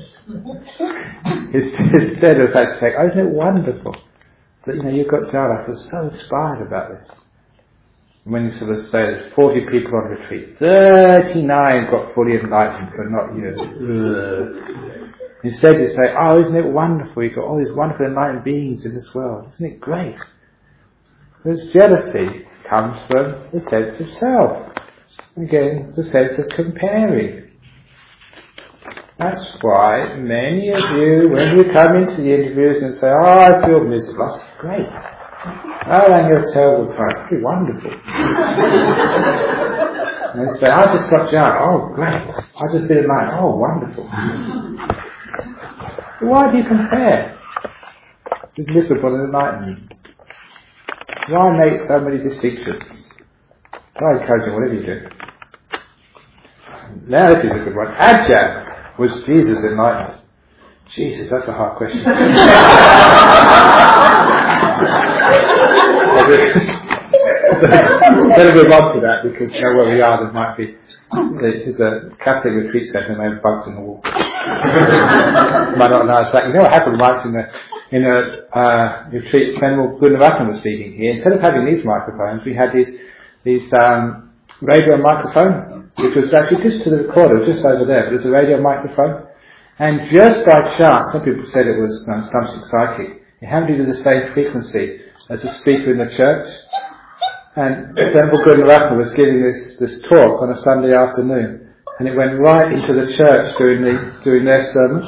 Instead of that, say, oh, isn't it wonderful that you know you've got jhana? I feel so inspired about this. And when you sort of say there's forty people on retreat, thirty-nine got fully enlightened, but not you. Ugh. Instead you say, oh, isn't it wonderful? You've got all these wonderful enlightened beings in this world. Isn't it great? Because jealousy comes from the sense of self. Again, the sense of comparing. That's why many of you, when you come into the interviews and say, oh, I feel miserable, that's great. Oh, and you're a terrible time. It's wonderful. And they say, I just got jhana. Oh, great. I just been enlightened. Oh, wonderful. Why do you compare with miserable and enlightenment? Why make so many distinctions? I encourage you, whatever you do. Now this is a good one. Ajahn, was Jesus enlightened? Jesus, that's a hard question. Better move on to that, because you know where we are, there might be, there's a Catholic retreat centre and they have bugs in the wall. Might not know exactly. You know what happened once in a, in a uh, retreat, Venerable Gunavakan was speaking here. Instead of having these microphones, we had these, these um, radio microphone, which was actually just to the recorder, just over there, but it was a radio microphone. And just by chance, some people said it was um, something psychic, it happened to be the same frequency as a speaker in the church. And Venerable Gunavakan was giving this, this talk on a Sunday afternoon, and it went right into the church during the during their sermon.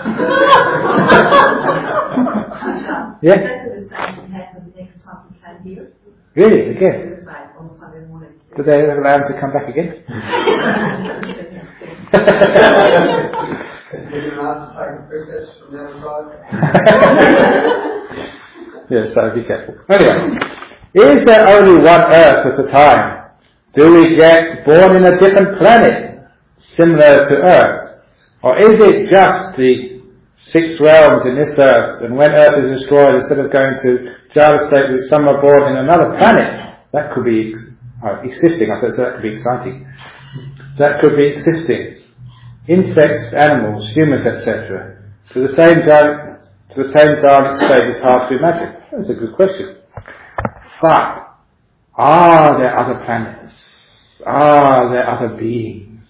Yeah. Really? Again? Did they allow him to come back again? Yeah, so be careful. Anyway, is there only one earth at a time? Do we get born in a different planet, similar to Earth? Or is it just the six realms in this earth, and when Earth is destroyed, instead of going to Jhana state, some are born in another planet? That could be uh, existing. I thought so that could be exciting. That could be existing. Insects, animals, humans, et cetera. To the same dark, to the same dharmic state is hard to imagine. That's a good question. But are there other planets? Are there other beings?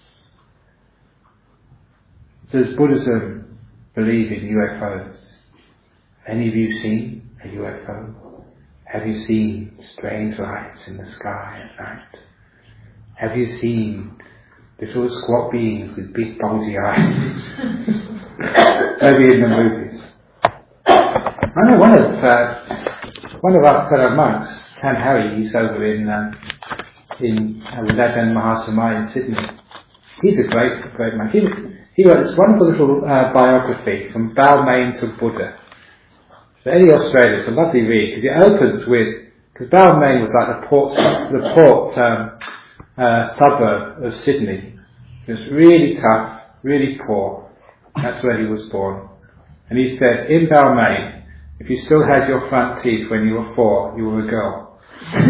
Does Buddhism believe in U F Os? Any of you seen a U F O? Have you seen strange lights in the sky at night? Have you seen little squat beings with big bulgy eyes? Maybe in the movies. I know one of uh, one of our fellow monks, Tan Harry, he's over in um, in uh, with Ajahn Mahasamaya in Sydney. He's a great, great monk. He, he wrote this wonderful little uh, biography from Balmain to Buddha. For any Australians, it's a lovely read because it opens with, because Balmain was like the port, the port um, uh, suburb of Sydney. It was really tough, really poor. That's where he was born. And he said, in Balmain, if you still had your front teeth when you were four, you were a girl.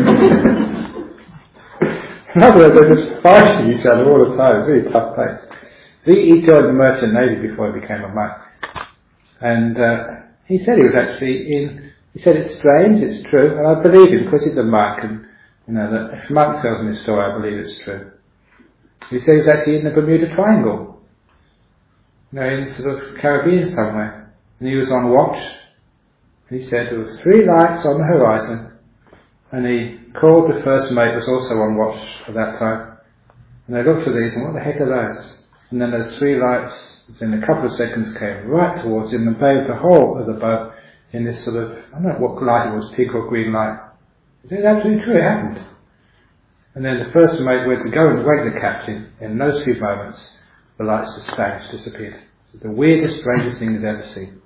In other words, they just fighting each other all the time. It's a really tough place. He, he joined the Merchant Navy before he became a monk. And uh, he said he was actually in, he said it's strange, it's true, and I believe him because he's a monk, and you know, that if a monk tells me a story, I believe it's true. He said he was actually in the Bermuda Triangle, you know, in sort of Caribbean somewhere, and he was on watch. He said there were three lights on the horizon, and he called the first mate, was also on watch at that time, and they looked at these and what the heck are those? And then those three lights, in a couple of seconds, came right towards him and bathed the whole of the boat in this sort of, I don't know what light it was, pink or green light. He said, it's absolutely true, it happened. And then the first mate went to go and wake the captain. In those few moments, the lights just vanished, disappeared. It's the weirdest, strangest thing he's ever seen.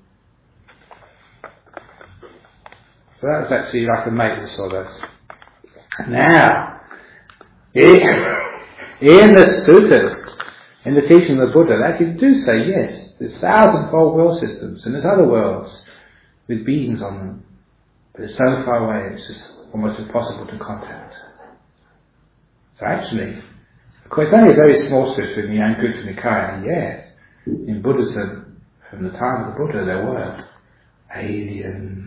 So that was actually like a mate that saw those. Now, in, in the suttas, in the teaching of the Buddha, they actually do say, yes, there's thousand-fold world systems, and there's other worlds with beings on them. But it's so far away, it's just almost impossible to contact. So actually, of course, it's only a very small sutta in the Anguttara Nikaya, and yes, in Buddhism, from the time of the Buddha, there were alien.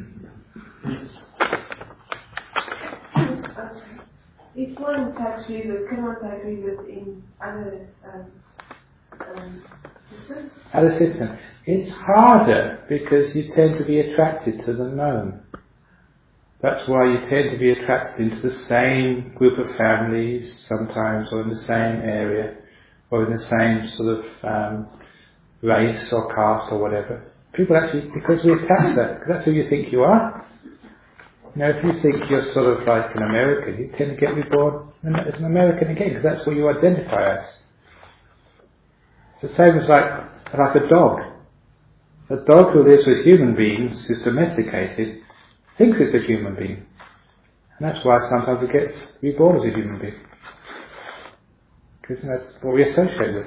If one actually but cannot agree with in other um, um, systems? Other systems. It's harder because you tend to be attracted to the known. That's why you tend to be attracted into the same group of families sometimes, or in the same area, or in the same sort of um, race or caste or whatever. People actually, because we attach that, because that's who you think you are. You know, if you think you're sort of like an American, you tend to get reborn as an American again, because that's what you identify as. It's the same as like, like a dog. A dog who lives with human beings, who's domesticated, thinks it's a human being. And that's why sometimes it gets reborn as a human being. Because that's what we associate with.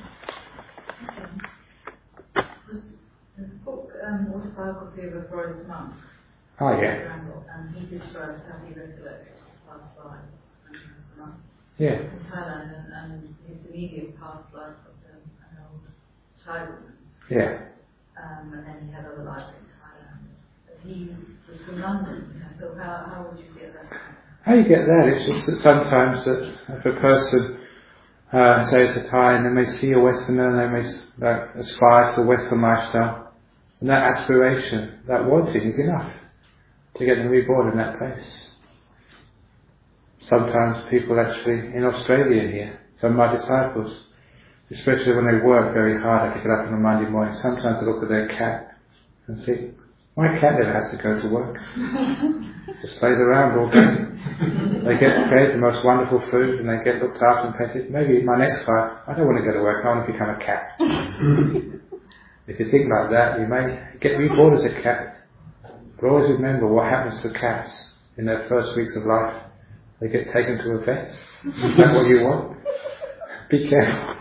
There's a book, um, Autobiography of a Buddhist Monk. Oh yeah. And he describes how he recollects past lives as a monk. Yeah. In Thailand, and, and his immediate past life was an, an old tribesman. Yeah. Um, and then he had other lives in Thailand. But he was from London, you know, so how, how would you get that? How you get that? It's just that sometimes that if a person uh, says a Thai and they may see a Westerner and they may uh, aspire to the Western lifestyle, and that aspiration, that wanting is enough to get them reborn in that place. Sometimes people actually, in Australia here, some of my disciples, especially when they work very hard, have to get up on a Monday morning, sometimes they look at their cat and think, my cat never has to go to work. Just plays around all day. They get fed the most wonderful food and they get looked after and petted. Maybe my next life, I don't want to go to work, I want to become a cat. If you think like that, you may get reborn as a cat. But always remember what happens to cats in their first weeks of life. They get taken to a vet. Is that what you want? Be careful.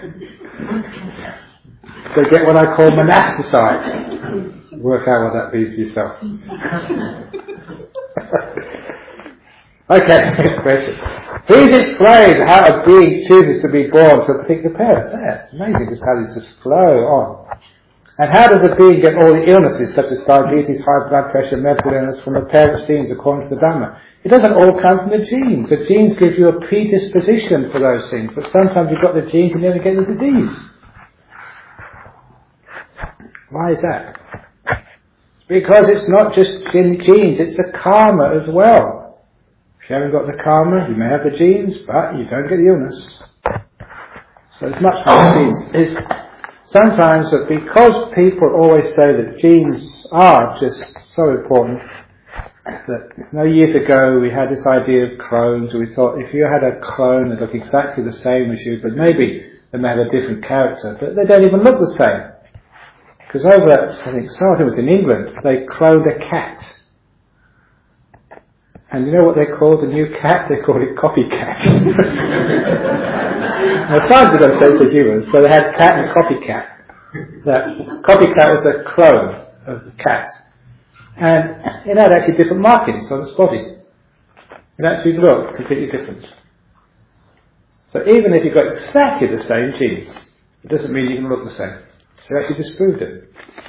They get what I call monasticide. Work out what that means yourself. Okay, next question. Please explain how a being chooses to be born from particular parents. Yeah, it's amazing just how these just flow on. And how does a being get all the illnesses such as diabetes, high blood pressure, mental illness from the parents' genes according to the Dhamma? It doesn't all come from the genes. The genes give you a predisposition for those things, but sometimes you've got the genes and you never get the disease. Why is that? Because it's not just genes, it's the karma as well. If you haven't got the karma, you may have the genes, but you don't get the illness. So it's much more genes. It's sometimes that because people always say that genes are just so important, that you know, years ago we had this idea of clones, we thought if you had a clone that looked exactly the same as you, but maybe they may have a different character, but they don't even look the same. Because over at, I think, so I think it was in England, they cloned a cat. And you know what they called the new cat? They called it Copycat. Now, science is going to say humans, so they had cat and copycat. That Copycat was a clone of the cat. And it had actually different markings on its body. It actually looked completely different. So even if you've got exactly the same genes, it doesn't mean you can look the same. So they actually disproved it.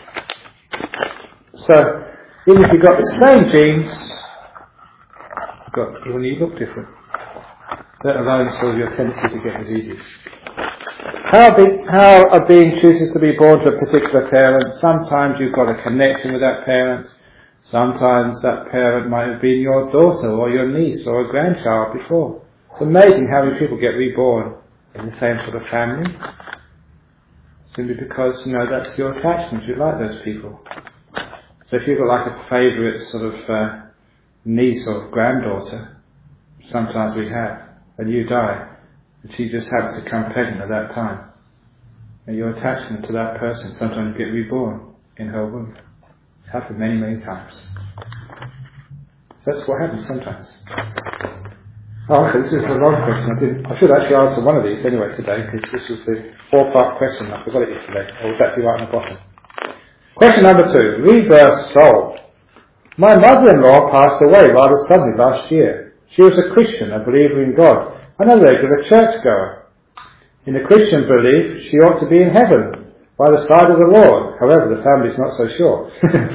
So even if you've got the same genes, you've got, even you look different. That alone is sort of your tendency to get diseases. How, be, how a being chooses to be born to a particular parent, sometimes you've got a connection with that parent. Sometimes that parent might have been your daughter or your niece or a grandchild before. It's amazing how many people get reborn in the same sort of family. Simply because, you know, that's your attachment. You like those people. So if you've got like a favourite sort of uh, niece or granddaughter, sometimes we have, and you die, and she just happens to come pregnant at that time. And your attachment to that person, sometimes you get reborn in her womb. It's happened many, many times. So that's what happens sometimes. Oh, okay, this is a long question. I didn't. I should actually answer one of these anyway today, because this was the four-part question. I forgot it yesterday. I was actually right on the bottom. Question number two. Rebirth soul. My mother-in-law passed away rather suddenly last year. She was a Christian, a believer in God, and a regular churchgoer. In the Christian belief, she ought to be in heaven, by the side of the Lord. However, the family's not so sure.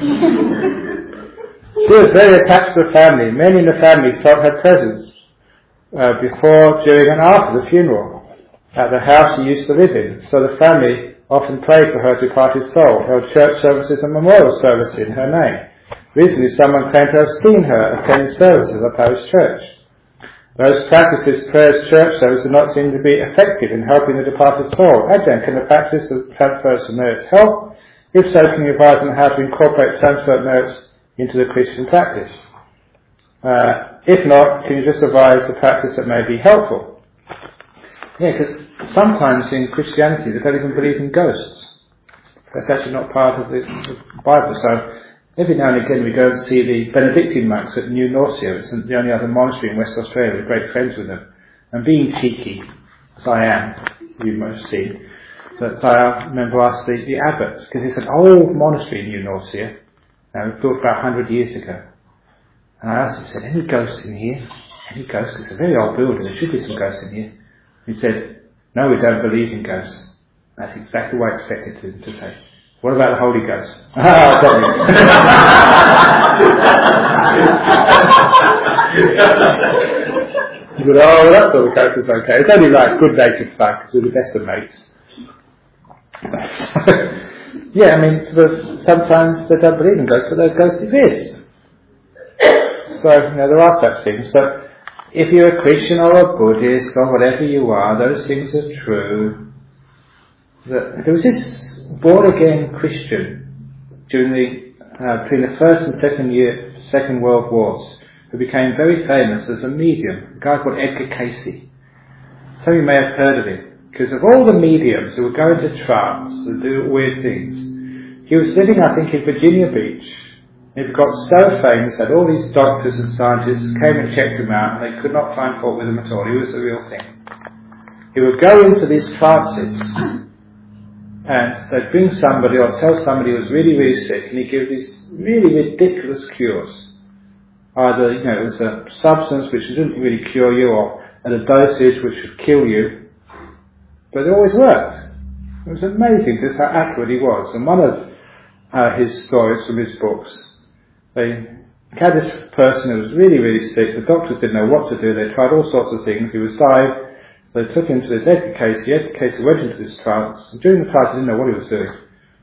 She was very attached to the family. Many in the family felt her presence uh, before, during and after the funeral at the house she used to live in. So the family often prayed for her departed soul, held church services and memorial services in her name. Recently someone claimed to have seen her attending services at a parish church. Those practices, prayers, church service do not seem to be effective in helping the departed soul. Again, can the practice of transfers of merits help? If so, can you advise on how to incorporate transfer of merits into the Christian practice? Uh, if not, can you just advise the practice that may be helpful? Yeah, because sometimes in Christianity they don't even believe in ghosts. That's actually not part of the, the Bible. So every now and again we go and see the Benedictine monks at New Norcia. It's the only other monastery in West Australia. We're great friends with them. And being cheeky, as I am, you must have seen, that I remember asked the, the abbot, because it's an old monastery in New Norcia, uh, it was built about one hundred years ago. And I asked him, I said, any ghosts in here? Any ghosts? Because it's a very old building, there should be some ghosts in here. He said, no, we don't believe in ghosts. That's exactly what I expected him to say. What about the Holy Ghost? Ah, got me. He said, oh, well, that sort of ghost is okay. It's only like good natured fun, because we're the best of mates. Yeah, I mean, sort of, sometimes they don't believe in ghosts, but those ghosts exist. So, you know, there are such things, but if you're a Christian or a Buddhist or whatever you are, those things are true. That there was this born-again Christian during the uh, between the First and Second year, Second World Wars, who became very famous as a medium, a guy called Edgar Casey. Some of you may have heard of him, because of all the mediums who would go into trance and do weird things, he was living, I think, in Virginia Beach. He got so famous that all these doctors and scientists came and checked him out, and they could not find fault with him at all. He was the real thing. He would go into these trances, and they'd bring somebody or tell somebody who was really, really sick, and he'd give these really ridiculous cures. Either, you know, it was a substance which didn't really cure you, or at a dosage which would kill you, but it always worked. It was amazing just how accurate he was. And one of uh, his stories from his books, they had this person who was really, really sick. The doctors didn't know what to do. They tried all sorts of things. He was dying. So they took him to this Edgar Casey. Edgar Casey went into this trance. And during the trance, he didn't know what he was doing.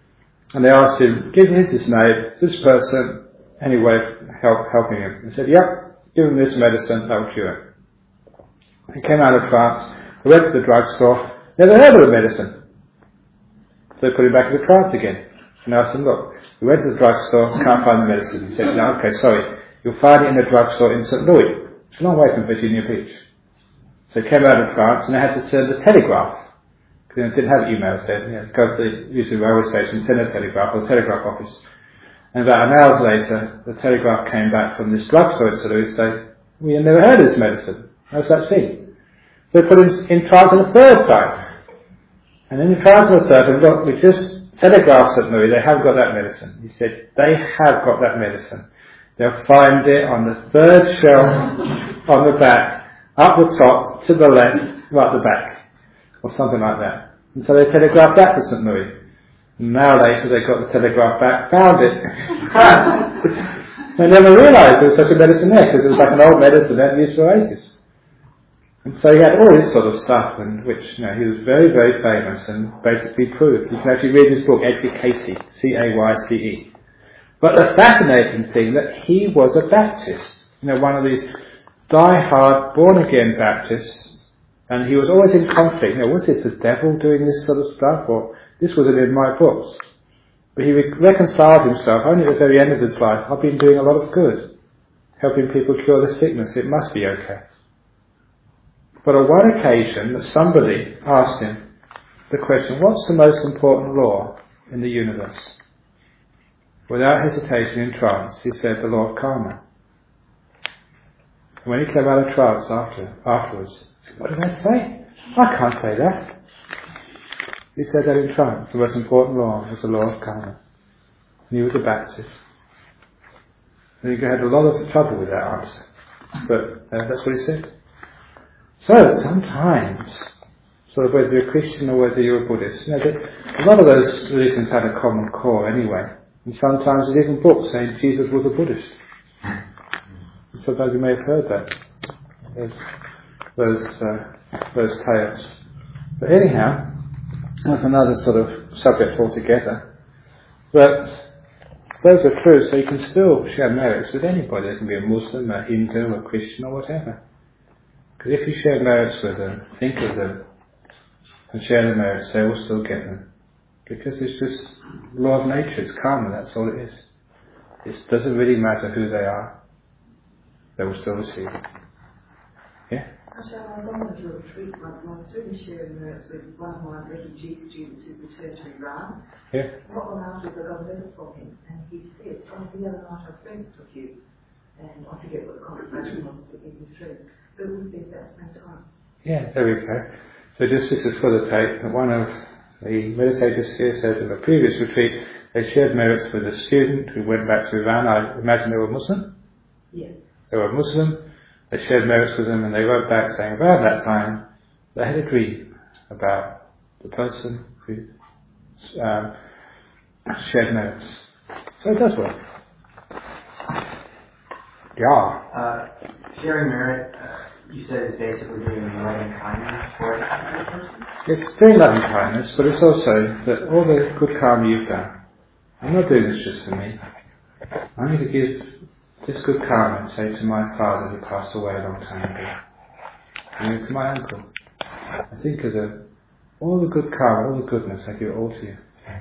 And they asked him, give his his name, this person, any way of help, helping him. He said, yep, give him this medicine, that will cure him. He came out of France, he went to the drugstore, never heard of the medicine. So they put him back in the trance again. And asked him, look, we went to the drugstore, can't find the medicine. He said, no, okay, sorry, you'll find it in the drugstore in Saint Louis. It's a long way from Virginia Beach. So he came out of France and they had to send a telegraph. Because they didn't have emails then. You know, go to the usually railway station, send a telegraph or the telegraph office. And about an hour later, the telegraph came back from this drugstore in Saint Louis saying, we had never heard of this medicine. No such thing. So they put him in trance on the third time. And then in trance on the third time, look, we just telegraphed Saint Louis, they have got that medicine. He said, they have got that medicine. They'll find it on the third shelf on the back, up the top, to the left, right at the back, or something like that. And so they telegraphed that to Saint Louis. And now later they got the telegraph back, found it. They never realised there was such a medicine there, because it was like an old medicine that used for ages. And so he had all this sort of stuff, and which, you know, he was very, very famous and basically proved. You can actually read his book, Edgar Cayce, C A Y C E. But the fascinating thing that he was a Baptist, you know, one of these die-hard, born-again Baptists, and he was always in conflict. You know, was this the devil doing this sort of stuff, or this wasn't in my books? But he reconciled himself only at the very end of his life. I've been doing a lot of good, helping people cure the sickness. It must be okay. But on one occasion, that somebody asked him the question, what's the most important law in the universe? Without hesitation, in trance, he said the law of karma. And when he came out of trance after, afterwards, he said, what did I say? I can't say that. He said that in trance. The most important law was the law of karma. And he was a Baptist. And he had a lot of trouble with that answer. But uh, that's what he said. So, sometimes, sort of whether you're a Christian or whether you're a Buddhist, you know, a lot of those religions had a common core anyway. And sometimes there's even books saying Jesus was a Buddhist. And sometimes you may have heard that. There's those, uh, those tales. But anyhow, that's another sort of subject altogether. But those are true, so you can still share merits with anybody. They can be a Muslim, a Hindu, a Christian, or whatever. Because if you share merits with them, think of them, and share the merits, they will still get them. Because it's just law of nature, it's karma, that's all it is. It doesn't really matter who they are, they will still receive it. Yeah? Actually, I was on a retreat once, and I was really sharing merits with one of my refugee students who returned to Iran. Yeah. What one asked was I got a letter from him, and he said, oh, the other night a friend took you, and I forget what the conversation was, but it was true. But we did that at the same time. Yeah, there we go. So just this is for the tape, that one of the meditators here said in the previous retreat, they shared merits with a student who went back to Iran. I imagine they were Muslim? Yes. They were Muslim. They shared merits with them, and they wrote back saying about that time they had a dream about the person who um, shared merits. So it does work. Yeah. Uh, sharing merit, uh, you said is basically doing loving kindness for the person? It's doing loving kindness, but it's also that all the good karma you've done, I'm not doing this just for me. I'm going to give this good karma, say, to my father who passed away a long time ago, and to my uncle. I think of the, all the good karma, all the goodness, I give it all to you.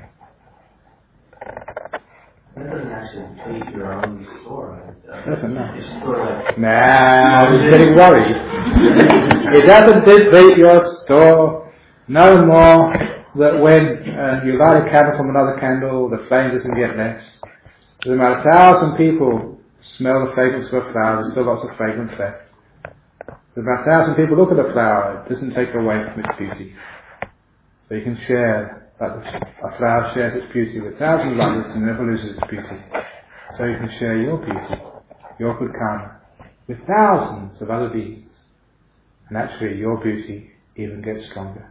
That doesn't actually complete your own story. Uh, doesn't, no. It's sort of like... Nah, you're getting worried. It doesn't deplete your store no more that when uh, you light a candle from another candle, the flame doesn't get less. There's about a thousand people smell the fragrance of a flower, there's still lots of fragrance left. There's about a thousand people look at a flower, it doesn't take away from its beauty. So you can share, like a flower shares its beauty with thousands of others and never loses its beauty. So you can share your beauty, your good karma, with thousands of other beings. And actually your beauty even gets stronger.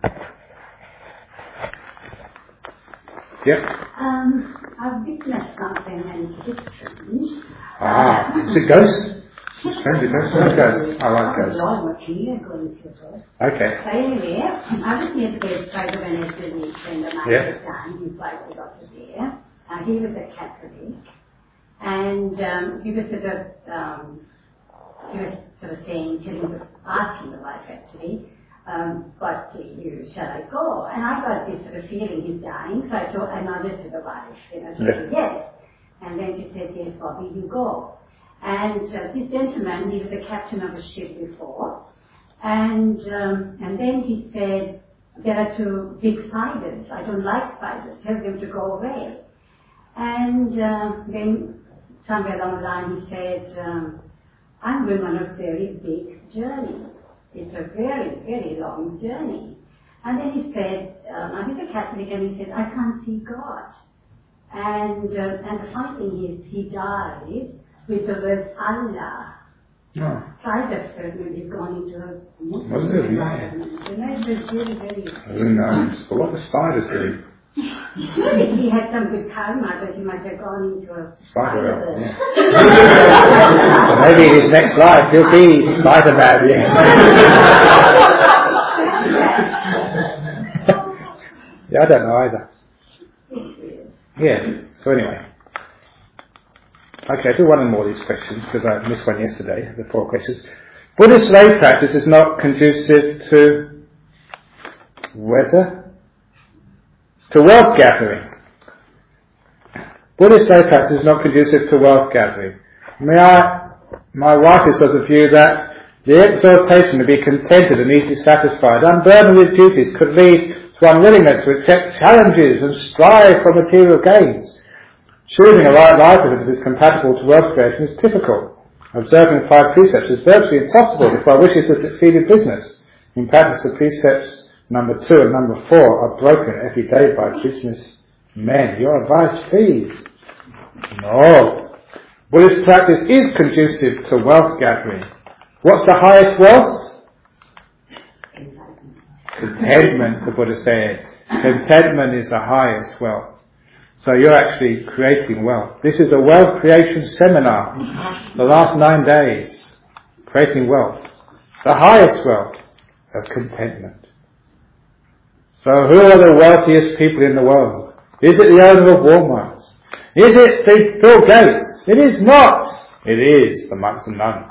Yep. Um, I've witnessed something and it's strange. Ah, it's a ghost? It's strange, a ghost? What a ghost? I like ghosts. I was watching it going to it. Okay. So anyway, I was near the bedside of an elderly friend of mine Yeah. at the time, who's like the doctor there. Uh, he was a Catholic, and um, he was sort of, um, he was sort of saying, telling the, asking the wife actually, um, what do you, shall I go? And I got this sort of feeling he's dying, so I told, I nodded to the wife, you know, she said yes. And then she said, yes, Bobby, you go. And uh, this gentleman, he was the captain of a ship before, and um, and then he said, there are two big spiders. I don't like spiders. Tell them to go away. And uh, then somewhere along the line he said, um, I'm going on a very big journey. It's a very, very long journey. And then he said, um, I was a Catholic, and he said, I can't see God. And uh, and the funny thing is, he died with the word Allah. Oh. Tried that first when he's gone into a Muslim Was it? environment. And that was really, very... I don't know. But what the spiders do? Maybe he had some good karma, but he might have gone into a Spider. Yeah. Maybe in his next life he'll be Spider-Man. Yeah. Yeah, I don't know either. Yeah. So anyway. Okay, I'll do one more of these questions because I missed one yesterday, the four questions. Buddhist slave practice is not conducive to whether? To wealth gathering. Buddhist slave practice is not conducive to wealth gathering. May I, my wife is of the view that the exhortation to be contented and easily satisfied, unburdened with duties, could lead to unwillingness to accept challenges and strive for material gains. Choosing a right livelihood that is compatible to wealth creation is difficult. Observing five precepts is virtually impossible if one wishes to succeed in business. In practice, the precepts number two and number four are broken every day by business men. Your advice, please. No. Buddhist practice is conducive to wealth gathering. What's the highest wealth? Contentment, the Buddha said. Contentment is the highest wealth. So you're actually creating wealth. This is a wealth creation seminar. The last nine days. Creating wealth. The highest wealth of contentment. So who are the wealthiest people in the world? Is it the owner of Walmart? Is it the Bill Gates? It is not. It is the monks and nuns.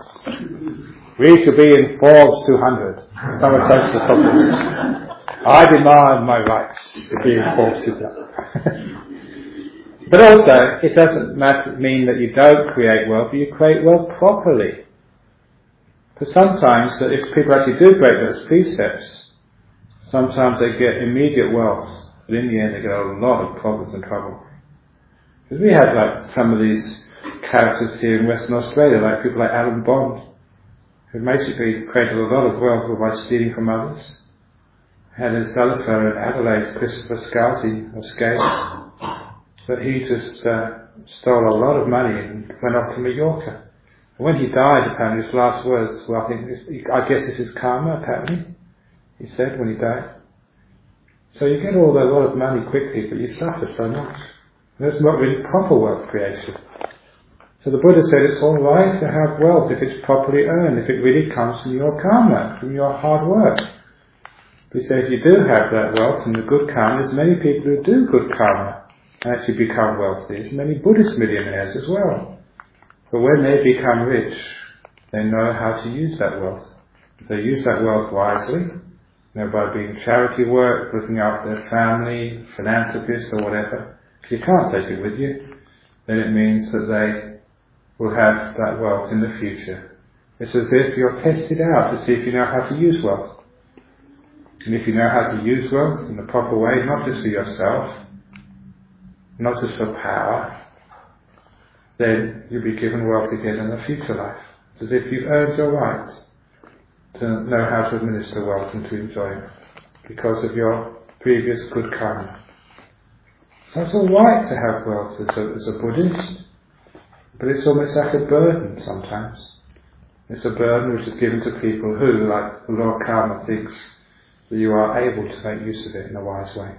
We should be in Forbes two hundred. Somewhere close to the top of this. I demand my rights to be in Forbes two hundred. But also, it doesn't matter, mean that you don't create wealth, but you create wealth properly. Because sometimes, if people actually do break those precepts, sometimes they get immediate wealth, but in the end they get a lot of problems and trouble. Because we have like some of these characters here in Western Australia, like people like Alan Bond, who basically created a lot of wealth by stealing from others. Had this other fellow in Adelaide, Christopher Scalzi, of Scales. But he just uh, stole a lot of money and went off to Mallorca. And when he died, apparently, his last words, well, I think this, I guess this is karma, apparently, he said when he died. So you get all that lot of money quickly, but you suffer so much. And that's not really proper wealth creation. So the Buddha said it's all right to have wealth if it's properly earned, if it really comes from your karma, from your hard work. But he said if you do have that wealth and the good karma, there's many people who do good karma and actually become wealthy. There's many Buddhist millionaires as well. But when they become rich, they know how to use that wealth. If they use that wealth wisely, you know, by doing charity work, looking after their family, philanthropist or whatever, because you can't take it with you, then it means that they will have that wealth in the future. It's as if you're tested out to see if you know how to use wealth. And if you know how to use wealth in the proper way, not just for yourself, not just for power, then you'll be given wealth again in the future life. It's as if you've earned your right to know how to administer wealth and to enjoy it because of your previous good karma. So it's all right to have wealth as a, as a Buddhist, but it's almost like a burden sometimes. It's a burden which is given to people who, like the law of karma, thinks that you are able to make use of it in a wise way.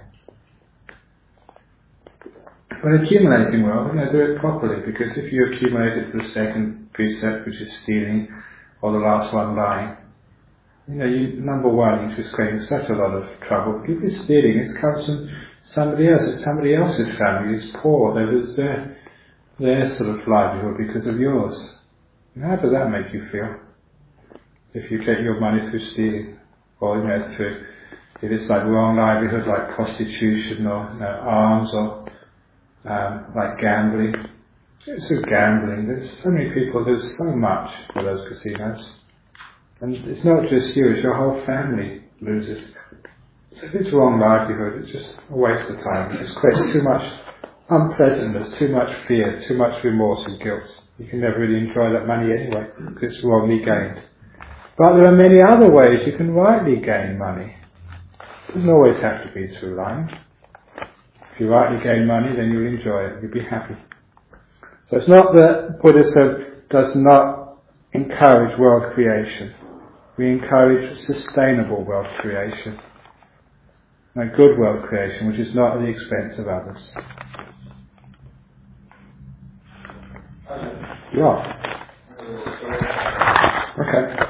But accumulating wealth, you know, do it properly, because if you accumulate it for the second precept, which is stealing, or the last one, lying, you know, you, number one, you're just creating such a lot of trouble. If you're stealing, it comes from somebody else. It's somebody else's family is poor. They lose their, their sort of livelihood because of yours. And how does that make you feel? If you get your money through stealing, or you know, through, if it's like wrong livelihood, like prostitution or you know, arms, or um, like gambling. It's through gambling. There's so many people lose so much for those casinos. And it's not just you, it's your whole family loses. So if it's wrong livelihood, it's just a waste of time. It just creates too much unpleasantness, too much fear, too much remorse and guilt. You can never really enjoy that money anyway, because it's wrongly gained. But there are many other ways you can rightly gain money. It doesn't always have to be through lying. If you rightly gain money, then you'll enjoy it, you'll be happy. So it's not that Buddhism does not encourage wealth creation. We encourage sustainable wealth creation. And good wealth creation, which is not at the expense of others. Yeah. Okay.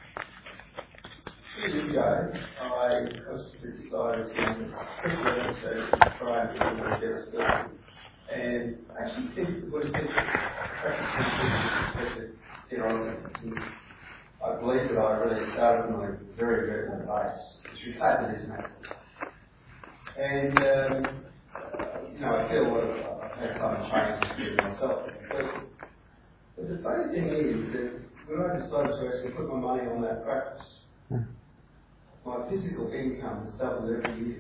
Years ago, I consciously decided to try and become a better person. And actually, things that would have been practically get on. I believe that I really started on a very, very low base, which retained it as an athlete. And, um, you know, I feel that I've had some change in myself as a person. But the funny thing is that when I decided to actually put my money on that practice, my physical income has doubled every year.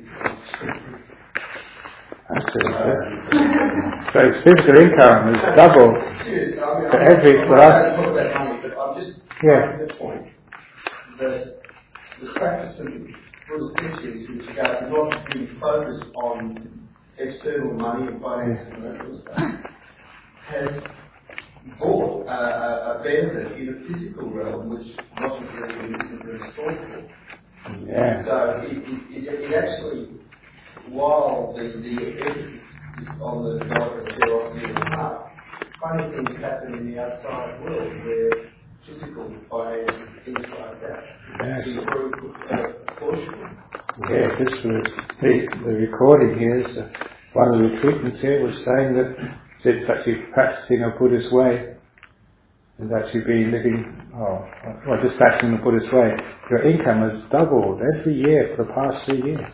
Absolutely. So his physical income is doubled Seriously, I mean, for I'm every not, for I'm us. not talking about money, but I'm just Yeah. making the point that the practice of Buddhist teachings with regard to not being focused on external money and finances and that sort of stuff has brought uh, a benefit in a physical realm which wasn't really, isn't really sought for. Yeah. So it, it, it, it actually, while the, the emphasis is on the development of generosity and heart, funny things happen in the outside world where physical finances, things like that, Yes. improve uh, proportionally. Yeah, this was the, the recording here is uh, one of the retreatants here was saying that it's actually practicing a Buddhist way and actually been living, oh, well, just practicing the Buddhist way. Your income has doubled every year for the past three years.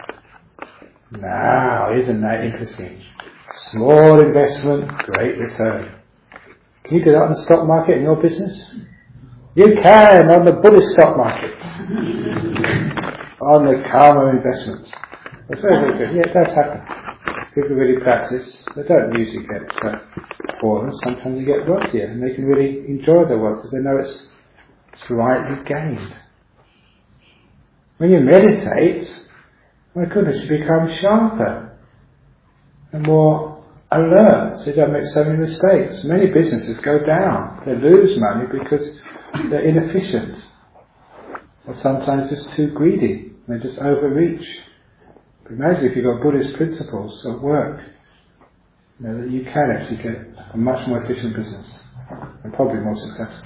Now, isn't that interesting? Small investment, great return. Can you do that on the stock market in your business? You can on the Buddhist stock market. On the Karma investment. That's very, very good. Yeah, it does happen. People really practice. They don't usually get uh, poorer. Sometimes they get wealthier and they can really enjoy their wealth because they know it's, it's rightly gained. When you meditate, my goodness, you become sharper and more alert, so you don't make so many mistakes. Many businesses go down. They lose money because they're inefficient. Or sometimes just too greedy. They just overreach. But imagine if you've got Buddhist principles at work, you know, that you can actually get a much more efficient business and probably more successful.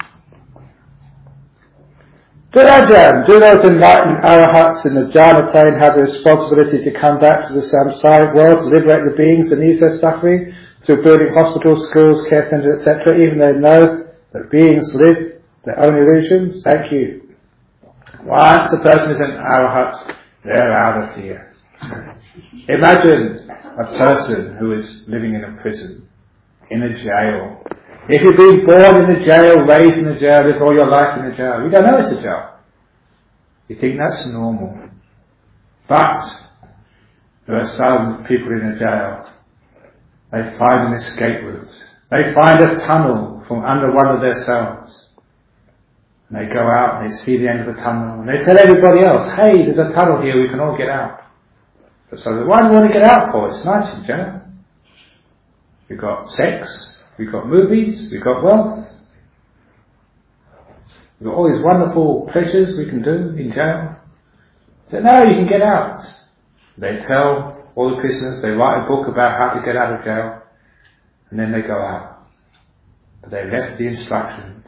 Durajam, do those enlightened arahats in the jhana plane have the responsibility to come back to the samsaric world to liberate the beings and ease their suffering through building hospitals, schools, care centres, et cetera, even though they know that beings live their own illusions? Thank you. Once a person is an arahat, they're out of here. Imagine a person who is living in a prison, in a jail. If you've been born in a jail, raised in a jail, lived all your life in a jail, you don't know it's a jail. You think that's normal. But there are some people in a jail. They find an escape route. They find a tunnel from under one of their cells. And they go out and they see the end of the tunnel and they tell everybody else, hey, there's a tunnel here, we can all get out. But so why do you want to get out for? It's nice in jail. We've got sex, we've got movies, we've got wealth. We've got all these wonderful pleasures we can do in jail. So no, you can get out. They tell all the prisoners, they write a book about how to get out of jail, and then they go out. But they left the instructions.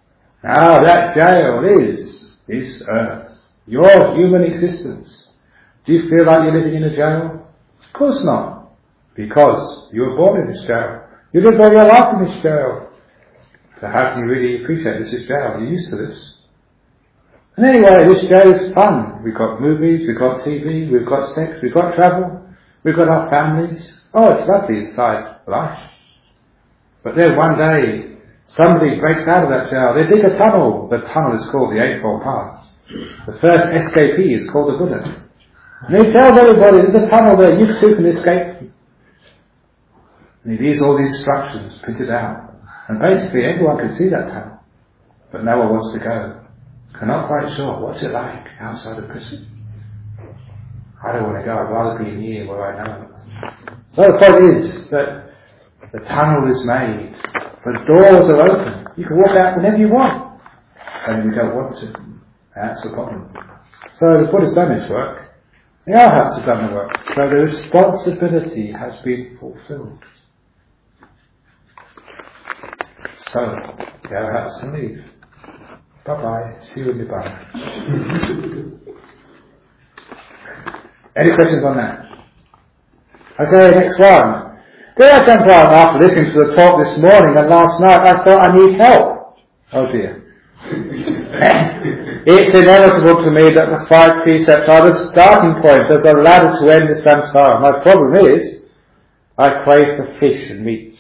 Now that jail is this earth, your human existence. Do you feel like you're living in a jail? Of course not. Because you were born in this jail. You lived all your life in this jail. So how can you really appreciate this is jail? You're used to this. And anyway, this jail is fun. We've got movies, we've got T V, we've got sex, we've got travel, we've got our families. Oh, it's lovely inside life. But then one day, somebody breaks out of that jail. They dig a tunnel. The tunnel is called the Eightfold Path. The first escapee is called the Buddha. And he tells everybody, there's a tunnel there, you too can escape. And he leaves all the instructions printed out. And basically everyone can see that tunnel. But no one wants to go. I'm not quite sure. What's it like outside of prison? I don't want to go. I'd rather be in here where I know. So the point is that the tunnel is made. The doors are open. You can walk out whenever you want. And you don't want to. That's the problem. So the Buddha's done his work. The Arhats have done the work. So the responsibility has been fulfilled. So the Arhats can leave. Bye-bye. See you in Nibbana. Any questions on that? Okay, next one. Dear Ajahn Brahm, after listening to the talk this morning and last night, I thought I need help. Oh dear. It's inevitable to me that the five precepts are the starting point of the ladder to end the samsara. My problem is, I crave for fish and meat.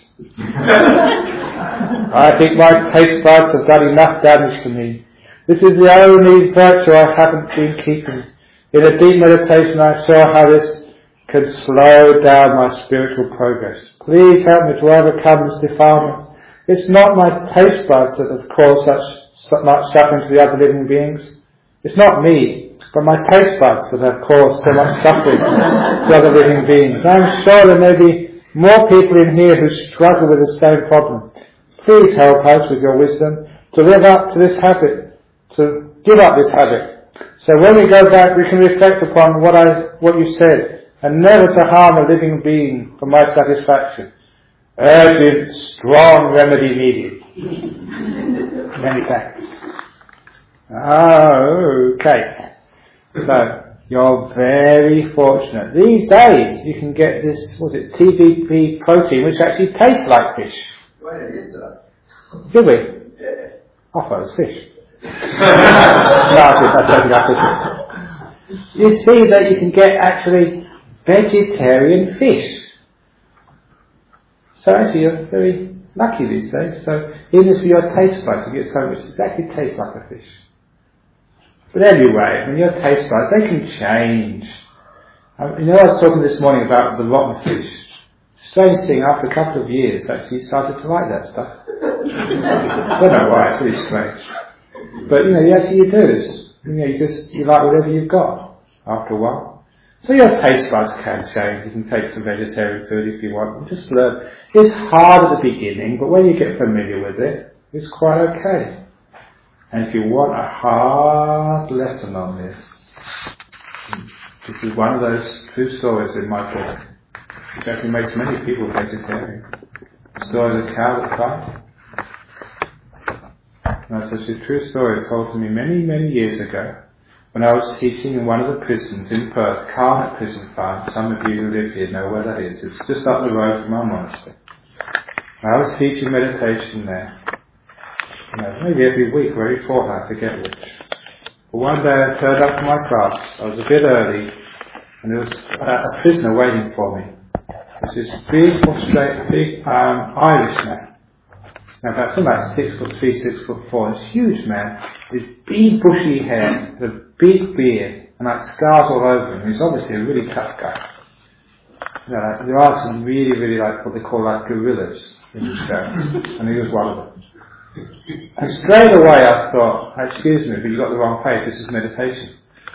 I think my taste buds have done enough damage to me. This is the only virtue I haven't been keeping. In a deep meditation I saw how this can slow down my spiritual progress. Please help me to overcome this defilement. It's not my taste buds that have caused such much suffering to the other living beings. It's not me, but my taste buds that have caused so much suffering to other living beings. I'm sure there may be more people in here who struggle with the same problem. Please help us with your wisdom to live up to this habit, to give up this habit. So when we go back, we can reflect upon what I, what you said, and never to harm a living being for my satisfaction. Urgent, strong remedy needed. Many thanks. Okay. So, you're very fortunate. These days, you can get this, what's it, T V P protein, which actually tastes like fish. Well, it is that. Did we? Yeah. I thought it was fish. No, I didn't. I don't think I did. You see that you can get actually vegetarian fish. So actually you're very lucky these days. So even if your taste buds, you get something which exactly tastes like a fish. But anyway, when your taste buds, they can change. Um, you know, I was talking this morning about the rotten fish. Strange thing, after a couple of years, actually started to like that stuff. I don't know why, it's really strange. But you know, you actually you do this. You know, you just, you like whatever you've got after a while. So your taste buds can change. You can take some vegetarian food if you want. And just learn. It's hard at the beginning, but when you get familiar with it, it's quite okay. And if you want a hard lesson on this, this is one of those true stories in my book. It actually makes many people vegetarian. The story of the cow that cried. That's such a true story told to me many, many years ago when I was teaching in one of the prisons in Perth, Carnet Prison Farm. Some of you who live here know where that is. It's just up the road from our monastery. I was teaching meditation there. You know, maybe every week or every fortnight, I forget which. But one day I turned up to my class. I was a bit early, and there was a, a prisoner waiting for me. It was this big, Australian, big um, Irish man. Now about something like six foot three, six foot four. This huge man, with big bushy hair, with a big beard, and like scars all over him. He's obviously a really tough guy. You know, like, there are some really, really like what they call like gorillas in this show, and he was one of them. And straight away I thought, excuse me, but you got the wrong place. This is meditation.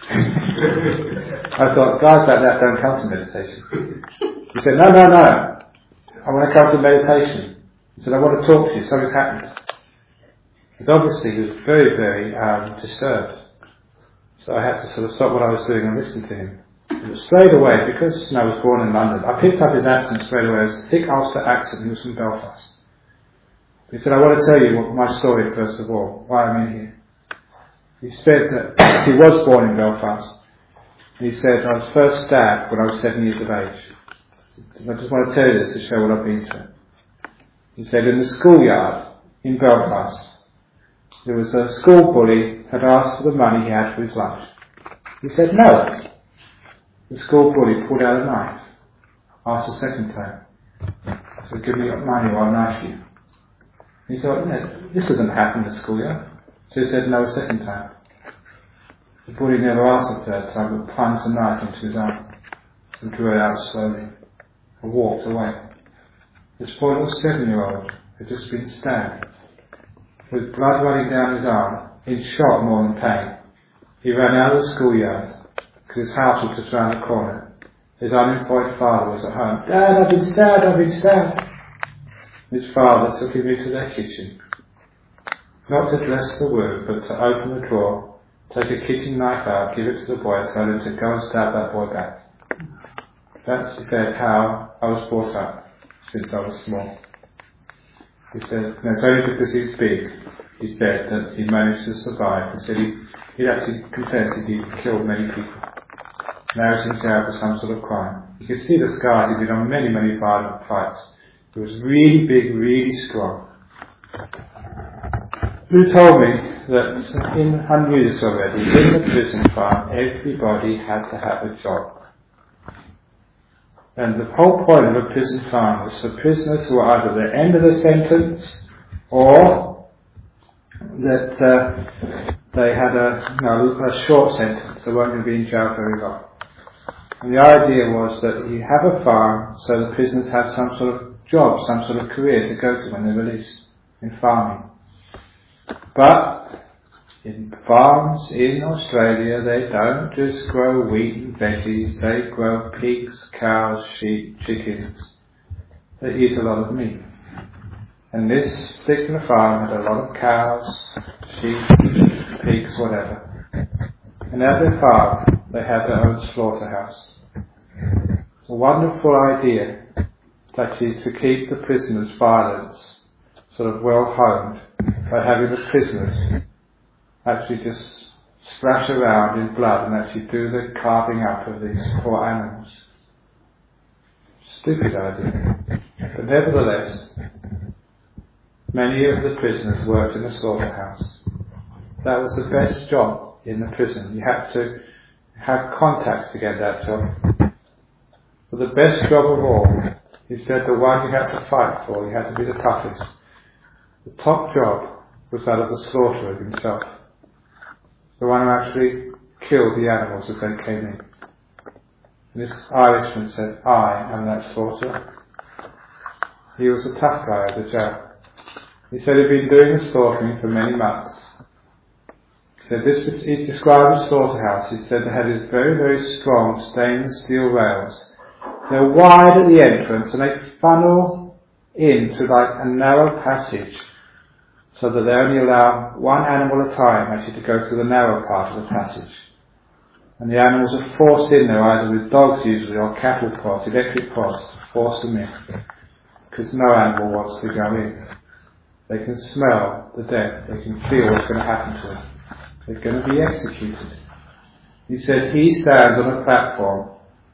I thought, guys like that don't come to meditation. He said, no, no, no. I want to come to meditation. He said, I want to talk to you, something's happened. But obviously he was very, very um, disturbed. So I had to sort of stop what I was doing and listen to him. And straight away, because you know, I was born in London, I picked up his accent straight away. It was a thick Ulster accent. He was from Belfast. He said, I want to tell you what, my story first of all, why I'm in here. He said that he was born in Belfast, He said, I was first stabbed when I was seven years of age. I just want to tell you this to show what I've been through. He said, in the schoolyard in Belfast, there was a school bully had asked for the money he had for his lunch. He said, no. The school bully pulled out a knife. Asked a second time. So give me your money or I'll knife you. He said, no, this doesn't happen in the schoolyard. So he said no a second time. The bully never asked a third time, but plunged the knife into his arm and drew it out slowly and walked away. This poor little seven-year-old had just been stabbed. With blood running down his arm, in shock more than pain, he ran out of the schoolyard because his house was just round the corner. His unemployed father was at home. Dad, I've been stabbed, I've been stabbed. His father took him into their kitchen, not to dress the wound, but to open the drawer, take a kitchen knife out, give it to the boy, and tell him to go and stab that boy back. That's, he said, how I was brought up since I was small. He said, no, it's only because he's big, he said, that he managed to survive. He said he, he'd actually confessed he'd killed many people. Now he's in jail for some sort of crime. You can see the scars. He'd been on many, many violent fights. He was really big, really strong. He told me that, in, I knew this already, in the prison farm, everybody had to have a job. And the whole point of a prison farm was for prisoners who were either at the end of the sentence or that uh, they had a, you know, a short sentence. They weren't going to be in jail very long. And the idea was that you have a farm so the prisoners have some sort of job, some sort of career to go to when they're released in farming. But in farms in Australia, they don't just grow wheat and veggies, they grow pigs, cows, sheep, chickens. They eat a lot of meat. And this particular farm had a lot of cows, sheep, pigs, whatever. And at their farm, they had their own slaughterhouse. It's a wonderful idea, actually, to keep the prisoners' violence sort of well honed by having the prisoners actually just splash around in blood and actually do the carving up of these poor animals. Stupid idea. But nevertheless, many of the prisoners worked in the slaughterhouse. That was the best job in the prison. You had to have contacts to get that job. But the best job of all, he said, the one you had to fight for, you had to be the toughest. The top job was that of the slaughterer himself. The one who actually killed the animals as they came in. And this Irishman said, I am that slaughterer. He was a tough guy at the jail. He said he'd been doing the slaughtering for many months. He said this, he described the slaughterhouse. He said they had these very, very strong stainless steel rails. They're wide at the entrance and they funnel into like a narrow passage so that they only allow one animal at a time actually to go through the narrow part of the passage. And the animals are forced in there either with dogs usually or cattle prods, electric prods, to force them in. Because no animal wants to go in. They can smell the death, they can feel what's going to happen to them. They're going to be executed. He said he stands on a platform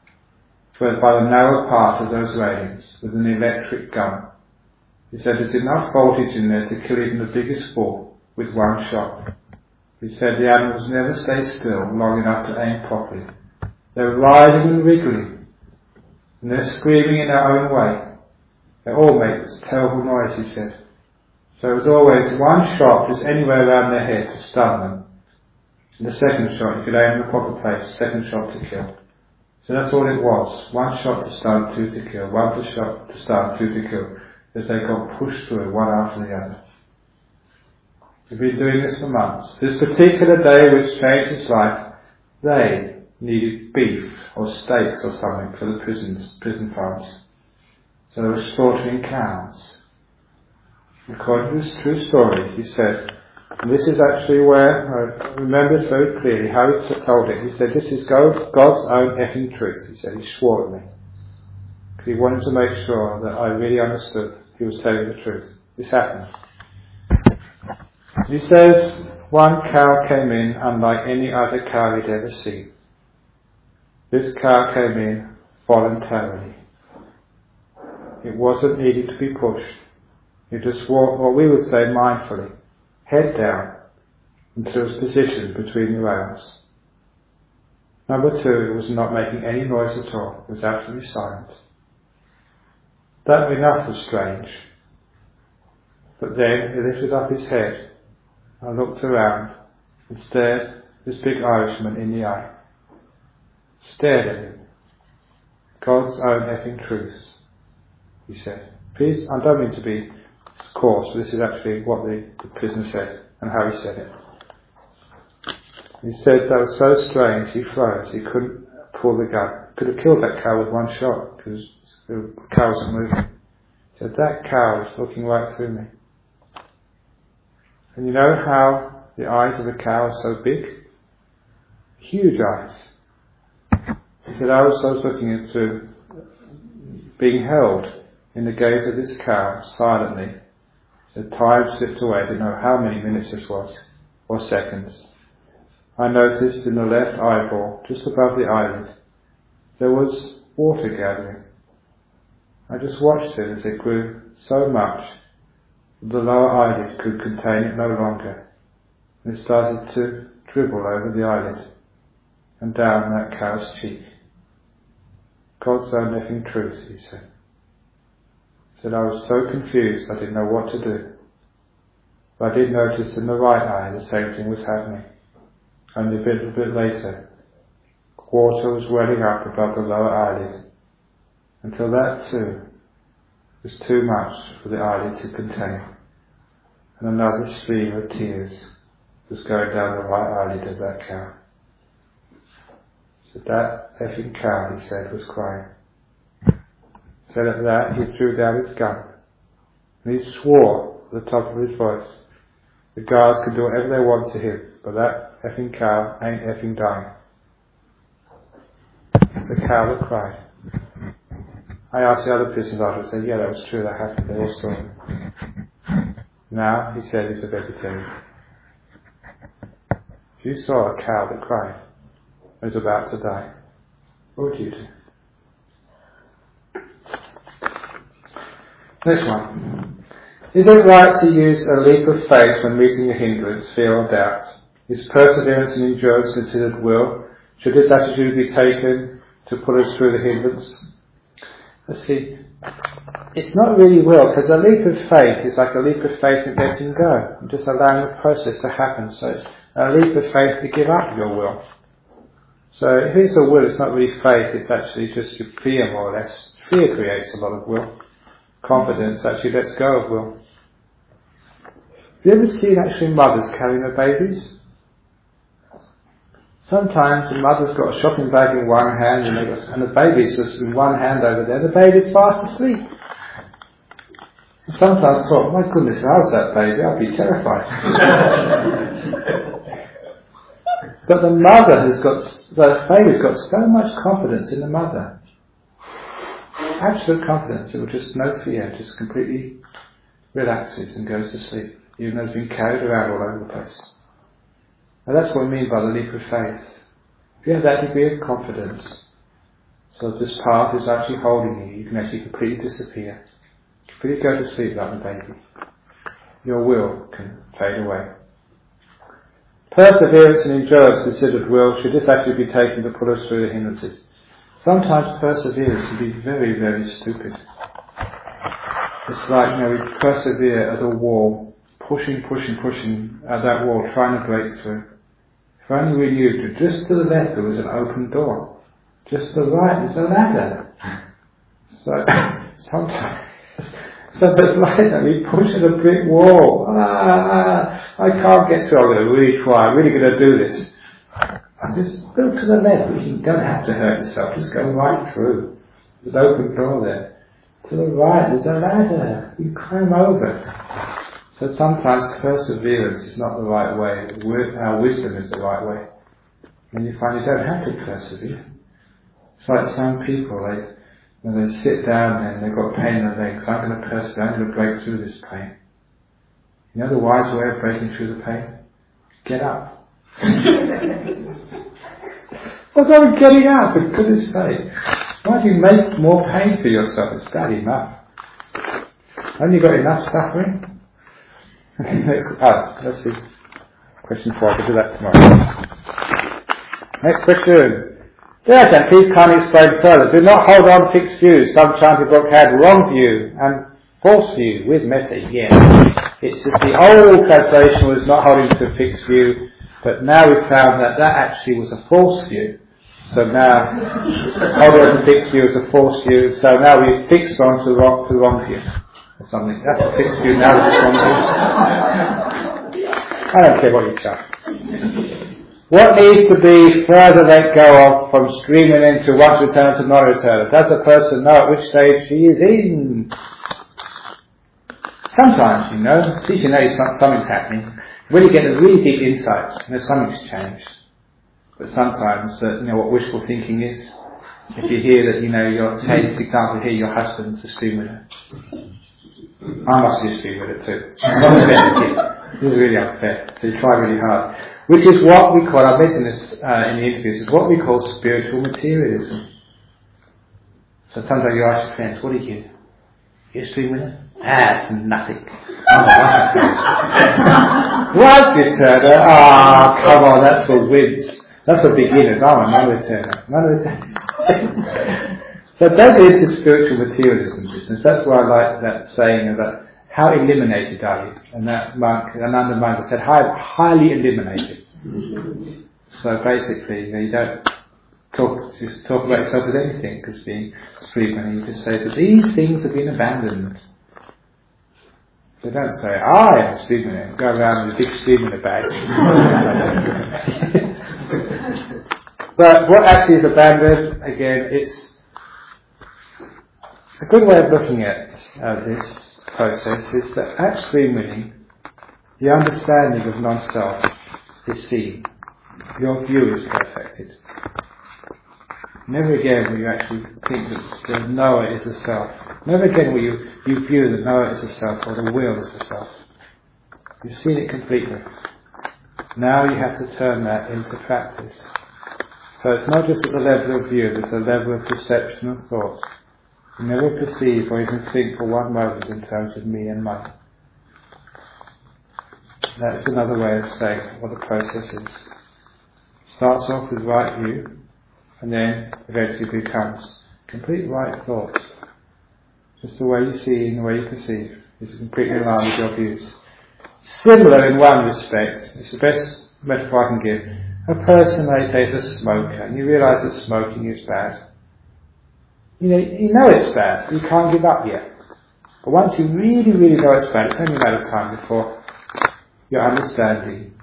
by the narrow part of those railings with an electric gun. He said there's enough voltage in there to kill even the biggest bull with one shot. He said the animals never stay still long enough to aim properly. They're writhing and wriggling, and they're screaming in their own way. They all make this terrible noise, he said. So it was always one shot just anywhere around their head to stun them. And the second shot, you could aim in the proper place, second shot to kill. So that's all it was. One shot to stun, two to kill. One to shot to stun, two to kill. As they got pushed through one after the other. They've been doing this for months. This particular day which changed his life, they needed beef or steaks or something for the prisons, prison farms. So they were slaughtering cows. According to this true story, he said, and this is actually where, I remember this very clearly, how he told it. He said, this is God's own effing truth. He said, he swore at me. Because he wanted to make sure that I really understood he was telling the truth. This happened. He says, one cow came in unlike any other cow he'd ever seen. This cow came in voluntarily. It wasn't needing to be pushed. It just walked, what we would say mindfully, head down, until it was positioned between the rails. Number two, it was not making any noise at all. It was absolutely silent. That enough was strange. But then he lifted up his head and looked around and stared this big Irishman in the eye. Stared at him. God's own effing truth, he said. Please, I don't mean to be coarse, but this is actually what the, the prisoner said and how he said it. He said that was so strange, he froze, he couldn't pull the gun. Could have killed that cow with one shot because the cow wasn't moving. He said, that cow was looking right through me. And you know how the eyes of a cow are so big? Huge eyes. He said, I was, I was looking into being held in the gaze of this cow silently. The time slipped away, I didn't know how many minutes this was, or seconds. I noticed in the left eyeball, just above the eyelid, there was water gathering. I just watched it as it grew so much that the lower eyelid could contain it no longer. And it started to dribble over the eyelid and down that cow's cheek. God's own effing truth, he said. He said, I was so confused I didn't know what to do. But I did notice in the right eye the same thing was happening. Only a bit, a bit later, water was welling up above the lower eyelid, until that too was too much for the eyelid to contain, and another stream of tears was going down the right eyelid of that cow. So that effing cow, he said, was crying. So at that he threw down his gun, and he swore at the top of his voice, the guards can do whatever they want to him, but that effing cow ain't effing dying. It's a cow that cried. I asked the other prisoners after, I said, yeah, that was true, that happened, they all saw it. Now, he said, he's a vegetarian. If you saw a cow that cried, and was about to die, what would you do? Next one. Is it right to use a leap of faith when meeting a hindrance, fear or doubt? Is perseverance and endurance considered will? Should this attitude be taken to put us through the hindrance? Let's see. It's not really will, because a leap of faith is like a leap of faith in letting go, and just allowing the process to happen. So it's a leap of faith to give up your will. So if it's a will, it's not really faith, it's actually just your fear, more or less. Fear creates a lot of will. Confidence actually lets go of will. Have you ever seen actually mothers carrying their babies? Sometimes the mother's got a shopping bag in one hand and, got, and the baby's just in one hand over there. The baby's fast asleep. And sometimes I thought, my goodness, if I was that baby, I'd be terrified. But the mother has got, the baby's got so much confidence in the mother. Absolute confidence. It will just, no fear, just completely relaxes and goes to sleep, even though it's been carried around all over the place. And that's what we mean by the leap of faith. If you have that degree of confidence, so this path is actually holding you, you can actually completely disappear. Completely go to sleep like the baby. Your will can fade away. Perseverance and endurance considered will. Should this actually be taken to put us through the hindrances? Sometimes perseverance can be very, very stupid. It's like, you know, we persevere at a wall, pushing, pushing, pushing at that wall, trying to break through. If only we knew that just to the left there was an open door. Just to the right is a ladder. So, sometimes, so it's like that, we push at a brick wall. Ah, I can't get through, I'm going to really try, I'm really going to do this. And just go to the left, you don't have to hurt yourself, just go right through. There's an open door there. To the right, there's a ladder, you climb over. So sometimes perseverance is not the right way, our wisdom is the right way. And you find you don't have to persevere. It's like some people, they, when they sit down and they've got pain in their legs, I'm going to persevere, I'm going to break through this pain. You know the wise way of breaking through the pain? Get up. What's wrong with getting up, for goodness sake? Why do you make more pain for yourself? It's bad enough. Haven't you got enough suffering? oh, let's see. Question four, I'll do that tomorrow. Next question. Yes, and please kindly explain further. Do not hold on to fixed views. Some chanting book had wrong view and false view with metta. Yes. It's just the old translation was not holding to a fixed view, but now we've found that that actually was a false view. So now, holding on to fixed view is a false view, so now we've fixed on to the wrong, to the wrong view. Or something. That's a fixed view, now it's wrong view. I don't care what you chant. What needs to be further let go of from streaming into once return to non-return? Does a person know at which stage she is in? Sometimes, you know, see you know something's happening. When you get the really deep insights, you know something's changed. But sometimes, uh, you know what wishful thinking is. If you hear that, you know, your say, for example, here your husband's a stream winner. I must be a stream winner too. I'm not fair. This is really unfair. So you try really hard. Which is what we call, I mentioned this uh, in the interviews, is what we call spiritual materialism. So sometimes you ask your friends, what are you? You're a stream winner? Ah, it's nothing. Oh, what returner? Ah, oh, come on, that's for wins. That's for beginners. I'm a non-returner. Non-returner. So don't get into spiritual materialism business. That's why I like that saying about how eliminated are you? And that monk, Ananda monk said, highly eliminated. So basically, you know, you don't talk just talk about yourself with anything, because being streaming, you just say that these things have been abandoned. So don't say, I am a streamer, and go around with a big streamer bag. But what actually is abandoned, again, it's a good way of looking at uh, this process is that at stream winning, the understanding of non-self is seen. Your view is perfected. Never again will you actually think that the knower is a self. Never again will you, you view the knower as a self or the will as a self. You've seen it completely. Now you have to turn that into practice. So it's not just at the level of view, there's a level of perception and thought. You never perceive or even think for one moment in terms of me and mine. That's another way of saying what the process is. Starts off with right view, and then eventually becomes complete right thought. Just the way you see and the way you perceive is completely in line with your views. Similar in one respect, it's the best metaphor I can give. A person, they say, is a smoker, and you realise that smoking is bad. You know, you know it's bad, but you can't give up yet. But once you really, really know it's bad, it's only a matter of time before your understanding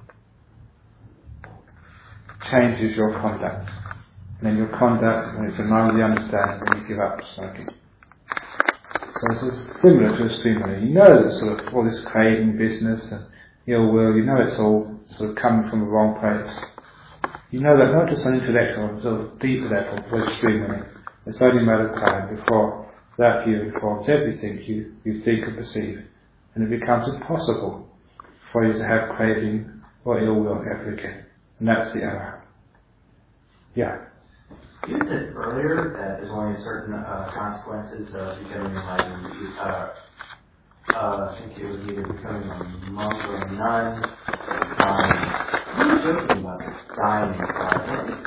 changes your conduct. And then your conduct, when it's in line with the understanding, then you give up smoking. So it's similar to a stream winner. You know that sort of all this craving business and ill will, you know it's all sort of coming from the wrong place. You know that not just on intellectual, sort of deeper level, with stream winning. It's only a matter of time before that view informs everything you, you think and perceive, and it becomes impossible for you to have craving or ill will ever again. And that's the error. Yeah. You said earlier that there's only certain uh, consequences of becoming enlightened. Uh, uh, I think it was either becoming a monk or a nun. Um, what are you joking about dying inside?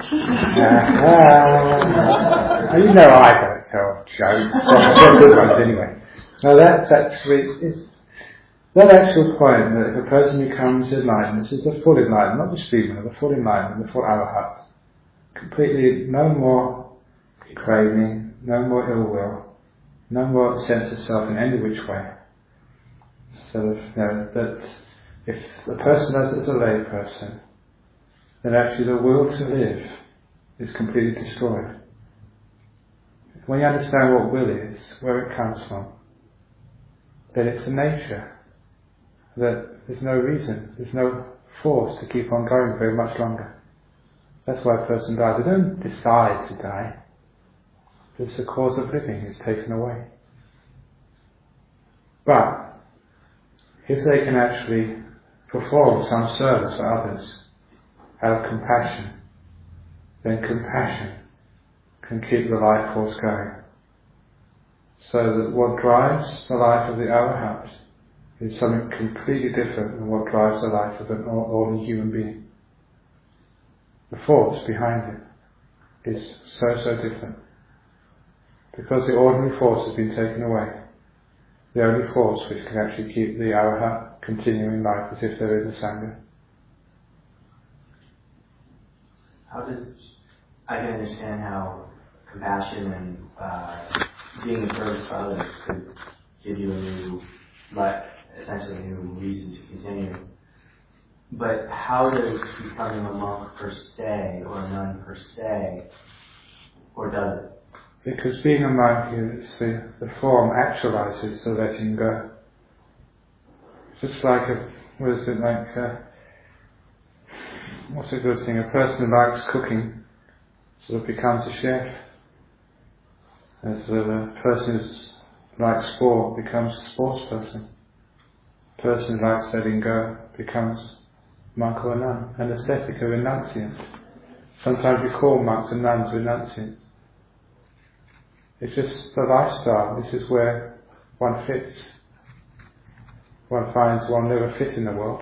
uh, you know I don't tell jokes. Well, good ones anyway. No, that's actually is that actual point that if a person becomes enlightened, this is the full enlightenment, not the stream, the full enlightenment, the full arahat. Completely, no more craving, no more ill will, no more sense of self in any which way. So that, you know, that if the person does it as a lay person, then actually the will to live is completely destroyed. When you understand what will is, where it comes from, then it's a nature. That there's no reason, there's no force to keep on going very much longer. That's why a person dies. They don't decide to die. It's the cause of living is taken away. But if they can actually perform some service for others out of compassion, then compassion can keep the life force going. So that what drives the life of the Arahat is something completely different than what drives the life of an ordinary human being. The force behind it is so, so different. Because the ordinary force has been taken away, the only force which can actually keep the Arahat continuing life as if they're in the Sangha. How does, I can understand how compassion and uh, being in service to others could give you a new, like, essentially a new reason to continue. But how does becoming a monk per se, or a nun per se, or does it? Because being a monk, is the, the form actualizes the letting go. Just like a, what is it, like a, what's a good thing? A person who likes cooking sort of becomes a chef. As a person who likes sport becomes a sports person. A person who likes letting go becomes monk or nun. An ascetic or renunciant. Sometimes we call monks and nuns renunciants. It's just the lifestyle. This is where one fits. One finds one never fit in the world.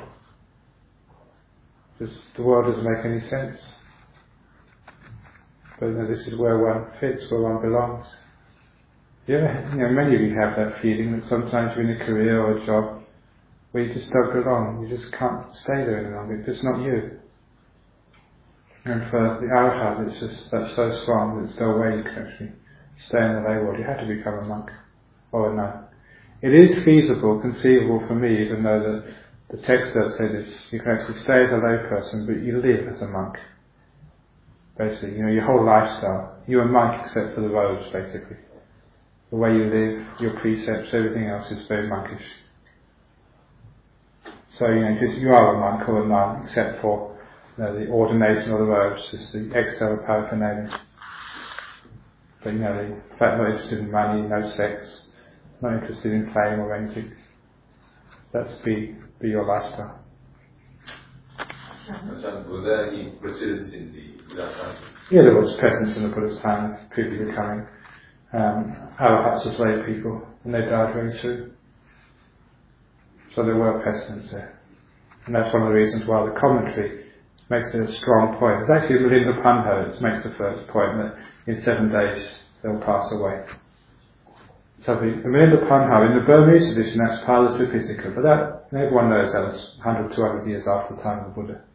Just the world doesn't make any sense. But you know, this is where one fits, where one belongs. Yeah, you know, many of you have that feeling that sometimes you're in a career or a job where you just don't belong. You just can't stay there any longer. It's just not you. And for the Arahat, it's just that's so strong that there's no way you can actually stay in the lay world. You have to become a monk or a nun. It is feasible, conceivable for me, even though the, the text does say this, you can actually stay as a lay person, but you live as a monk. Basically, you know, your whole lifestyle. You're a monk except for the robes, basically. The way you live, your precepts, everything else is very monkish. So, you know, just you are a monk or a nun, except for you know, the ordination or the robes, just the external paraphernalia. But, you know, the fact not interested in money, no sex, not interested in fame or anything. That's be, be your lifestyle. Was there any precedence in the Buddha's time? Yeah, there was precedence in the Buddha's time, people becoming um, Arahats as lay people, and they died very soon. So there were precedents there. And that's one of the reasons why the commentary makes a strong point. It's actually Milinda Punho that makes the first point that in seven days they'll pass away. So the Milinda Punho, in the Burmese edition, that's Pala Tripitaka, but that, everyone knows that was one hundred, two hundred years after the time of the Buddha.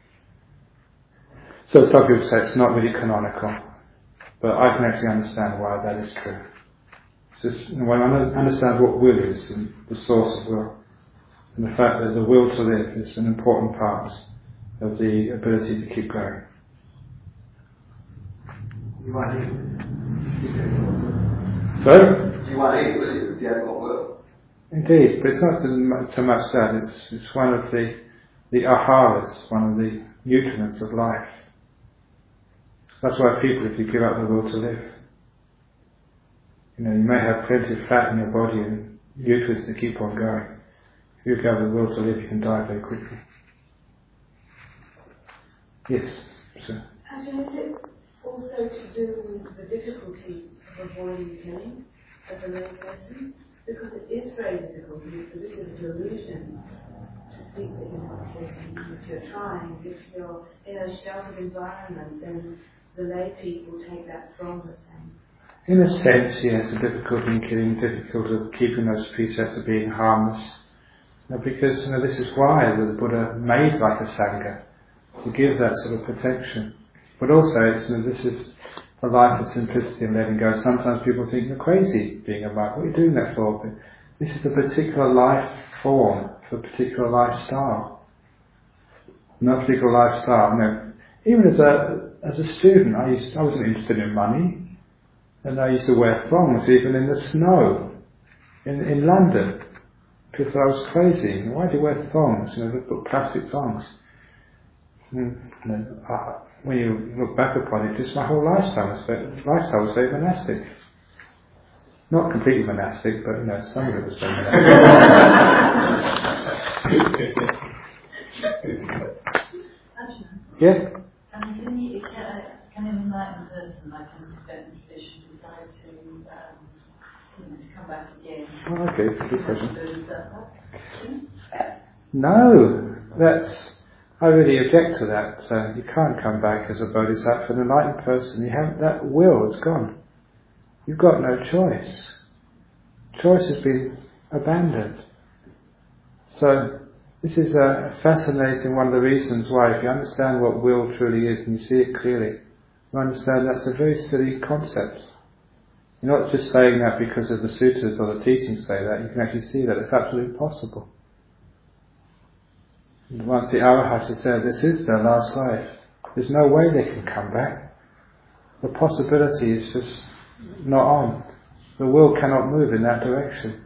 So some people say it's not really canonical, but I can actually understand why that is true. It's just, you know, when I understand what will is, and the source of will, and the fact that the will to live is an important part of the ability to keep going. You want to So? You want to believe if you have got will. Indeed, but it's not so much that, it's, it's one of the, the aharas, one of the nutrients of life. That's why people, if you give up the will to live, you know, you may have plenty of fat in your body and nutrients to keep on going. If you give up the will to live, you can die very quickly. Yes, sir. Actually, is it also to do with the difficulty of avoiding killing as a lay person? Because it is very difficult, because this is a delusion to think that you're not killing. If you're trying, if you're in a sheltered environment, then the lay people take that from the same. In a sense, yes, the difficulty in killing, difficulty of keeping those precepts of being harmless. Now, because you know, this is why the Buddha made like a Sangha, to give that sort of protection. But also, it's, you know, this is a life of simplicity and letting go. Sometimes people think you're crazy being a monk. What are you doing that for? But this is a particular life form, for a particular lifestyle. Not a particular lifestyle. You know, even as a as a student, I used I wasn't interested in money, and I used to wear thongs even in the snow in in London because I was crazy. Why do you wear thongs? You know, they put plastic thongs. And, you know, uh, when you look back upon it, just my whole lifestyle was very, lifestyle was very monastic. Not completely monastic, but you know, some of it was very monastic. Yes? Um, can you, uh, can Tibetan tradition decide to, um, you know, to come back again? Oh, okay, it's a good question. Bodhisattva? No, that's, I really object to that. Uh, you can't come back as a bodhisattva, an enlightened person. You have that will, it's gone. You've got no choice. Choice has been abandoned. So, this is a fascinating one of the reasons why, if you understand what will truly is and you see it clearly, you understand that's a very silly concept. You're not just saying that because of the sutras or the teachings say that, you can actually see that it's absolutely impossible. And once the Arahat is there, this is their last life. There's no way they can come back. The possibility is just not on. The will cannot move in that direction.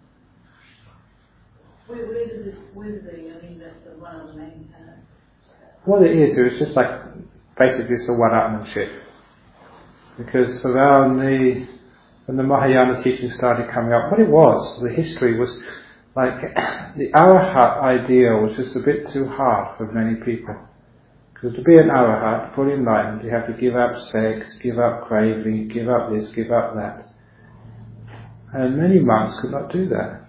Where, where does it, where does it, I mean, that's the one of the main tenets. What it is, it's just like, basically it's a one-upmanship. Because around the, when the Mahayana teaching started coming up, what it was, the history was, like, the Arahat ideal was just a bit too hard for many people. Because to be an Arahat, fully enlightened, you have to give up sex, give up craving, give up this, give up that. And many monks could not do that.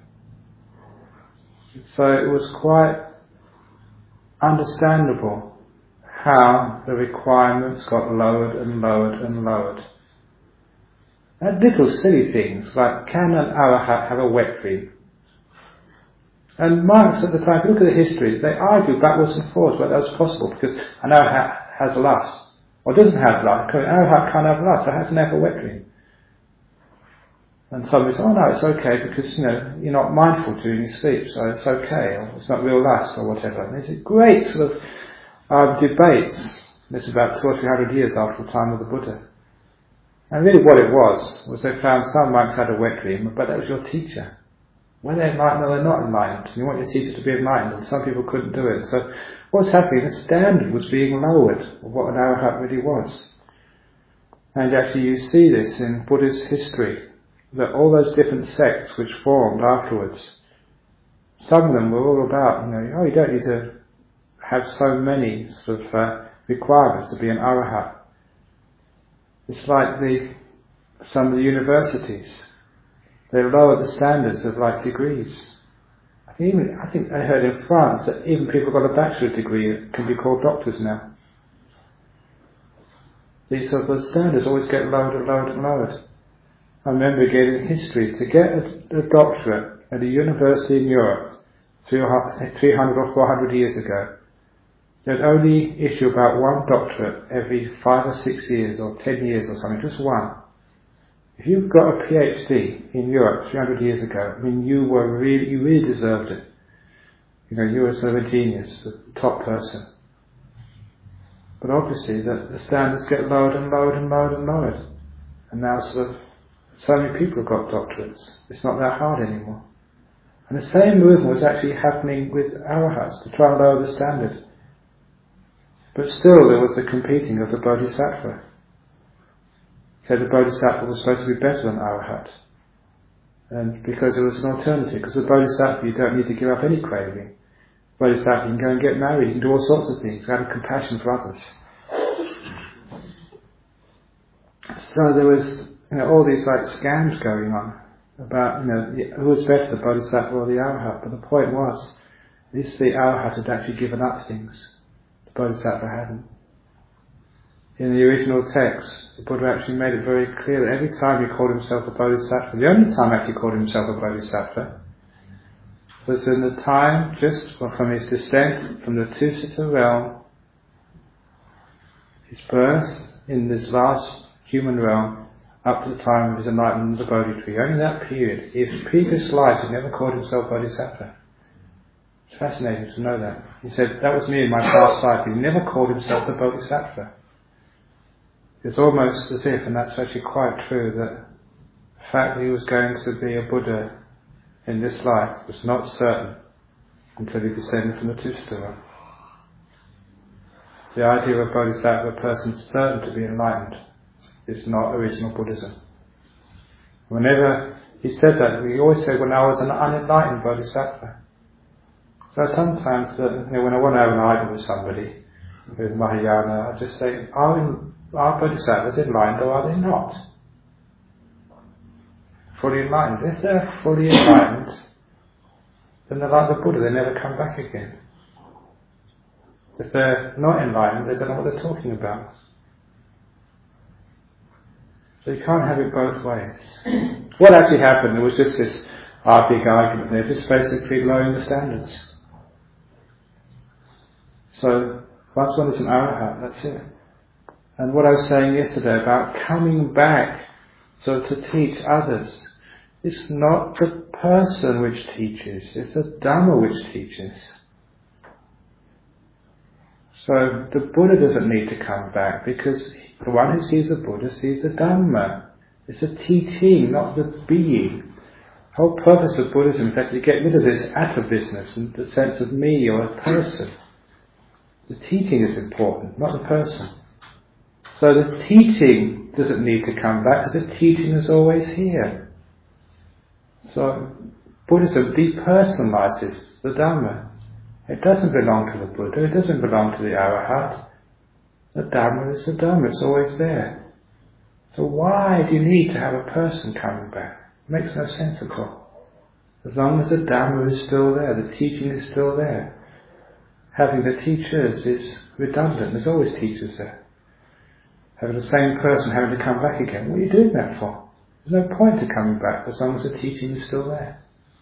So it was quite understandable how the requirements got lowered and lowered and lowered. And little silly things like, can an Arahat have a wet dream? And monks at the time, if you look at the history, they argue backwards and forwards whether that was possible, because an Arahat has lust, or doesn't have lust. An Arahat can't have lust, so how can they have a wet dream? And somebody says, oh no, it's okay, because, you know, you're not mindful during your sleep, so it's okay, or it's not real lust, or whatever. And there's a great sort of uh, debates. This is about two or three hundred years after the time of the Buddha. And really what it was, was they found some monks had a wet dream, but that was your teacher. When they're enlightened or they're not enlightened, you want your teacher to be enlightened, and some people couldn't do it. So what's happening, the standard was being lowered of what an Arahat really was. And actually you see this in Buddhist history, that all those different sects which formed afterwards, some of them were all about, you know, oh, you don't need to have so many sort of uh, requirements to be an Arahat. It's like the some of the universities. They lowered the standards of like degrees. I think even I think I heard in France that even people got a bachelor's degree can be called doctors now. These sort of standards always get lowered and lowered and lowered. I remember again in history, to get a, a doctorate at a university in Europe three hundred or four hundred years ago, they'd only issue about one doctorate every five or six years or ten years or something, just one. If you've got a PhD in Europe three hundred years ago, I mean, you were really, you really deserved it. You know, you were sort of a genius, a top person. But obviously the, the standards get lowered and lowered and lowered and lowered. And now sort of, so many people have got doctorates. It's not that hard anymore. And the same movement was actually happening with Arahats, to try and lower the standard. But still there was the competing of the Bodhisattva. So the Bodhisattva was supposed to be better than Arahat. And because it was an alternative, because the Bodhisattva you don't need to give up any craving. Bodhisattva you can go and get married, you can do all sorts of things, out of compassion for others. So there was, you know, all these like scams going on about, you know, who was better, the Bodhisattva or the Arahat. But the point was, at least the Arahat had actually given up things. The Bodhisattva hadn't. In the original text, the Buddha actually made it very clear that every time he called himself a Bodhisattva, the only time actually he called himself a Bodhisattva, was in the time just from his descent from the Tusita realm, his birth in this last human realm, up to the time of his enlightenment in the Bodhi tree. Only that period. His previous life, he never called himself Bodhisattva. It's fascinating to know that. He said, that was me in my past life. He never called himself the Bodhisattva. It's almost as if, and that's actually quite true, that the fact that he was going to be a Buddha in this life was not certain until he descended from the Tusita realm. The idea of a Bodhisattva, a person certain to be enlightened, is not original Buddhism. Whenever he said that, he always said, when I was an unenlightened Bodhisattva. So sometimes, uh, you know, when I want to have an argument with somebody, with Mahayana, I just say, I'm are bodhisattvas enlightened or are they not? Fully enlightened. If they're fully enlightened, then they're like the Buddha, they never come back again. If they're not enlightened, they don't know what they're talking about. So you can't have it both ways. What actually happened, there was just this uh, big argument there, just basically lowering the standards. So, once one is an arahat, that's it. And what I was saying yesterday about coming back, so to teach others, it's not the person which teaches, it's the Dhamma which teaches. So the Buddha doesn't need to come back because the one who sees the Buddha sees the Dhamma. It's a teaching, not the being. The whole purpose of Buddhism is actually to get rid of this atta business and the sense of me or a person. The teaching is important, not the person. So the teaching doesn't need to come back because the teaching is always here. So Buddhism depersonalizes the Dhamma. It doesn't belong to the Buddha, it doesn't belong to the Arahat. The Dhamma is the Dhamma, it's always there. So why do you need to have a person coming back? It makes no sense at all. As long as the Dhamma is still there, the teaching is still there. Having the teachers is redundant, there's always teachers there. Having the same person having to come back again, what are you doing that for? There's no point to coming back as long as the teaching is still there.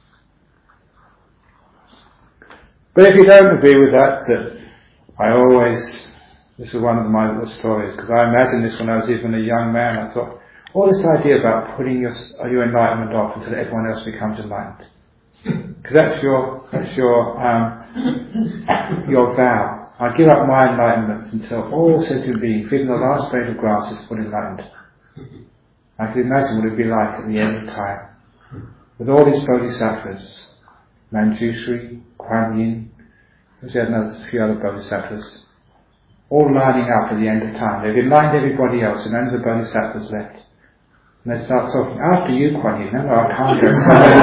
But if you don't agree with that, that I always, this is one of my little stories, because I imagined this when I was even a young man. I thought, all this idea about putting your, your enlightenment off until everyone else becomes enlightened. Because that's your, that's your, um, your vow. I give up my enlightenment until all sentient beings, even the last blade of grass, is fully enlightened. I can imagine what it would be like at the end of time. With all these bodhisattvas, Manjushri, Kuan Yin, there's another few other bodhisattvas, all lining up at the end of time. They've enlightened everybody else and only the bodhisattvas left. And they start talking, after you, Kuan Yin. No, no, I can't go.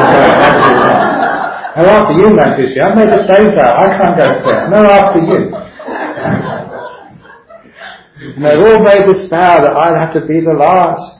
No, after you, Manjushri. I've made a same vow. I can't go first. No, after you. And they've all made this vow that I'll have to be the last.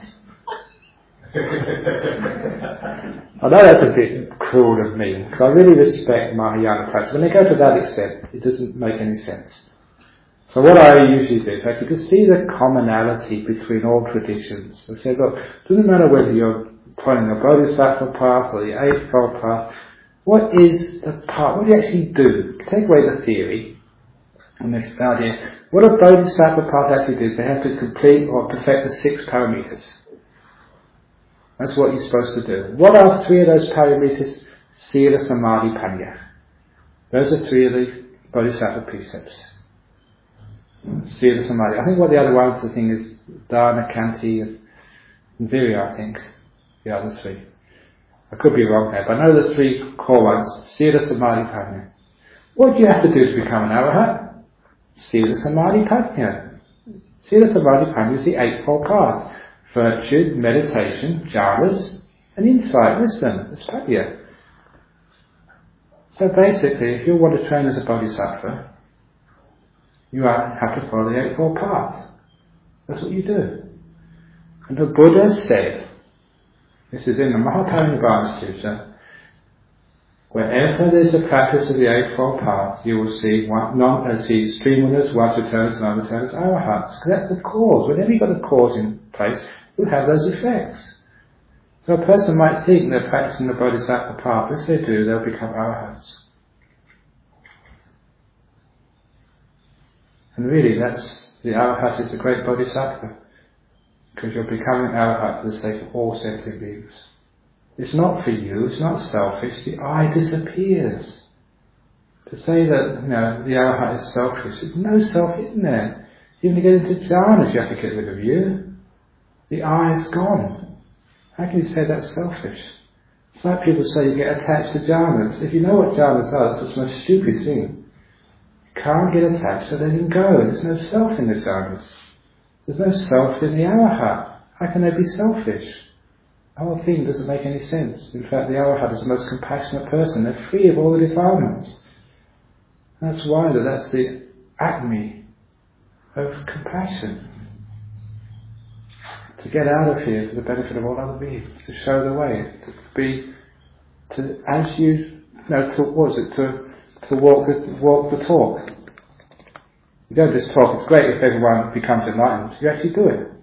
I know that's a bit cruel of me, because I really respect Mahayana practice. When they go to that extent, it doesn't make any sense. So what I usually do is actually to see the commonality between all traditions. I say, look, it doesn't matter whether you're following the Bodhisattva path or the Eightfold Path, what is the path, what do you actually do? Take away the theory and this idea. What a Bodhisattva path actually does, they have to complete or perfect the six parameters. That's what you're supposed to do. What are three of those parameters? Sila, Samadhi, Panya. Those are three of the Bodhisattva precepts. Sila, Samadhi. I think what the other ones, the thing is Dana, Kanti, and Virya, I think. The other three. I could be wrong there, but I know the three core ones. Sila, Samadhi, Panya. What do you have to do to become an arahat? Sila, Samadhi, Panya. Sila, Samadhi, Panya is the Eightfold Path. Virtue, meditation, jhanas, and insight, wisdom. It's Panya. So basically, if you want to train as a bodhisattva, you are, have to follow the Eightfold Path. That's what you do. And the Buddha said, this is in the Mahaparinibbana Sutta, wherever there's a practice of the Eightfold Path, you will see one, non, uh, see streamliners, Vajrayanas, and Navajanas, Arahats. Because that's the cause. Whenever you've got a cause in place, you'll have those effects. So a person might think they're practicing the Bodhisattva path. If they do, they'll become Arahats. And really, that's, the Arahat is a great Bodhisattva. Because you're becoming Arahat for the sake of all sentient beings. It's not for you, it's not selfish, the I disappears. To say that, you know, the Arahat is selfish, there's no self in there. Even to get into jhanas, you have to get rid of you. The I is gone. How can you say that's selfish? It's like people say you get attached to jhanas. If you know what jhanas are, that's the most stupid thing. You can't get attached, so letting go. There's no self in the jhanas. There's no self in the arahat. How can they be selfish? The whole thing doesn't make any sense. In fact, the arahat is the most compassionate person. They're free of all the defilements. That's why that that's the acme of compassion. to get out of here for the benefit of all other beings, to show the way, to be, to, as you, you know, to, what was it, to, to walk the, walk the talk. You don't just talk, it's great if everyone becomes enlightened, you actually do it.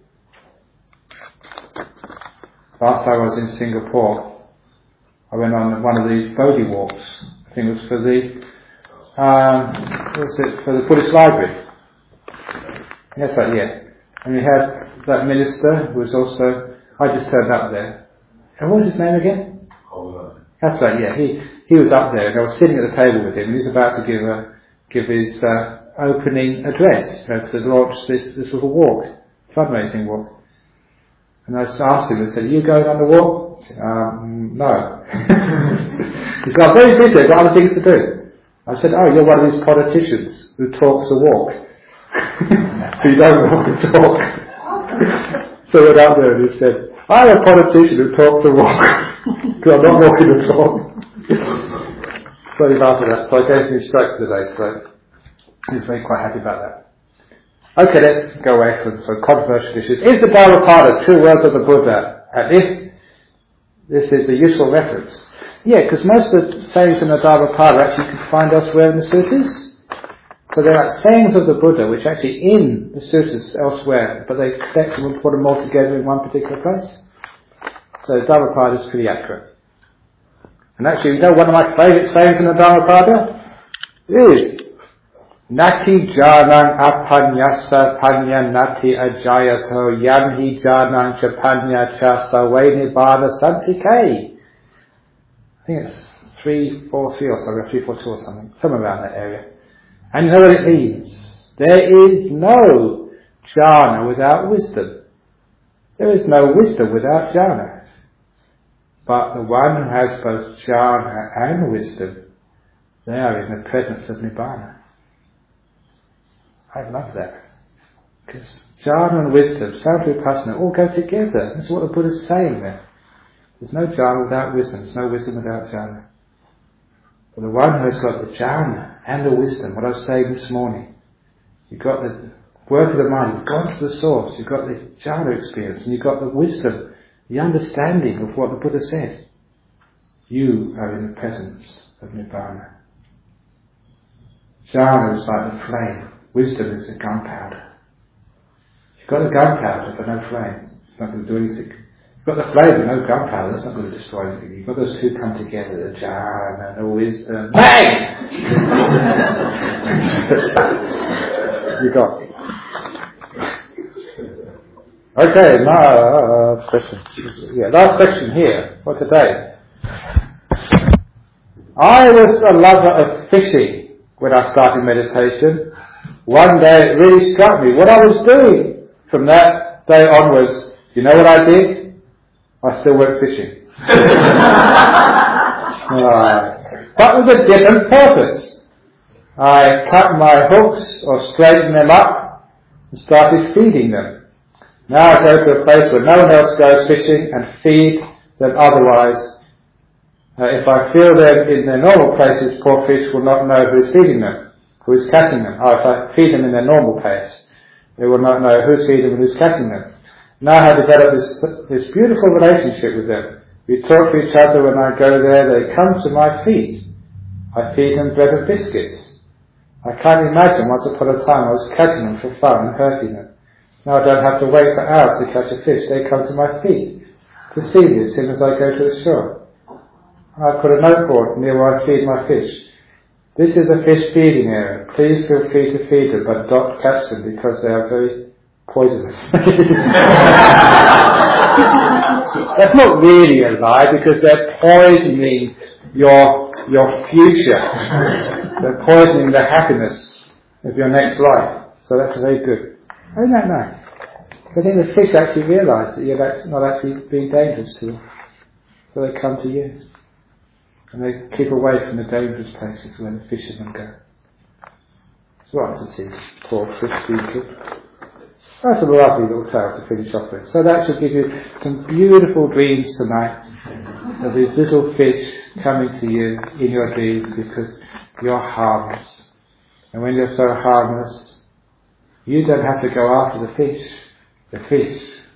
Last time I was in Singapore, I went on one of these Bodhi walks. I think it was for the, um, what was it, for the Buddhist library. Yes, right, yeah. And we had that minister who was also, I just turned up there. And what was his name again? Oh, That's right, yeah. He he was up there, and I was sitting at the table with him, and he was about to give a, give his uh, opening address, you know, to launch this, this little walk, fundraising walk. And I just asked him, I said, are you going on the walk? He said, um, no. He said, I'm very busy, I've got other things to do. I said, oh, you're one of these politicians who talks a walk. You don't walk and talk. So I went up there and he said, I'm a politician who talks a walk. Because I'm not walking and talk. So he laughed at that. So I gave him a stroke today, so he was very quite happy about that. Okay, let's go away from some controversial issues. Is the Dhammapada true words of the Buddha? And if this is a useful reference. Yeah, because most of the sayings in the Dhammapada actually you can find elsewhere in the sutras. So there are sayings of the Buddha which are actually in the sutras elsewhere, but they collect them and put them all together in one particular place. So the Dhammapada is pretty accurate. And actually, you know one of my favourite sayings in the Dhammapada is Nati janang apanyasa panya nati ajayato yamhi janang chapanya chasta ve nibbana santike. I think it's three four three or something, three four two or something, somewhere around that area. And you know what it means? There is no jhana without wisdom. There is no wisdom without jhana. But the one who has both jhana and wisdom, they are in the presence of nibbana. I love that. Because jhana and wisdom, sampradipasana, all go together. That's what the Buddha is saying there. There's no jhana without wisdom. There's no wisdom without jhana. But the one who has got the jhana and the wisdom, what I was saying this morning, you've got the work of the mind, you've gone to the source, you've got the jhana experience, and you've got the wisdom, the understanding of what the Buddha said. You are in the presence of nibbana. Jhana is like the flame. Wisdom is the gunpowder. You've got the gunpowder but no flame. It's not going to do anything. You've got the flame but no gunpowder. That's not going to destroy anything. You've got those two come together, the jhana and the wisdom. Bang! You got it. Okay, last question. Yeah, last question here for today. I was a lover of fishing when I started meditation. One day it really struck me what I was doing. From that day onwards, you know what I did? I still went fishing. uh, but with a different purpose. I cut my hooks or straightened them up and started feeding them. Now I go to a place where no one else goes fishing and feed them otherwise. Uh, if I feel them in their normal places, poor fish will not know who is feeding them, who is catching them. Or if I feed them in their normal place, they will not know who's feeding them and who's catching them. Now I have developed this, this beautiful relationship with them. We talk to each other when I go there, they come to my feet. I feed them bread and biscuits. I can't imagine once upon a time I was catching them for fun and hurting them. Now I don't have to wait for hours to catch a fish. They come to my feet to see me as soon as I go to the shore. I put a note board near where I feed my fish. This is a fish feeding area. Please feel free to feed them, but don't catch them because they are very poisonous. That's not really a lie because they're poisoning your your future. They're poisoning the happiness of your next life. So that's very good. Isn't that nice? I think the fish actually realise that you're not actually being dangerous to them. So they come to you. And they keep away from the dangerous places where the fishermen go. It's right to see poor fish people. That's a lovely little tale to finish off with. So that should give you some beautiful dreams tonight of these little fish coming to you in your dreams because you're harmless. And when you're so harmless, you don't have to go after the fish. The fish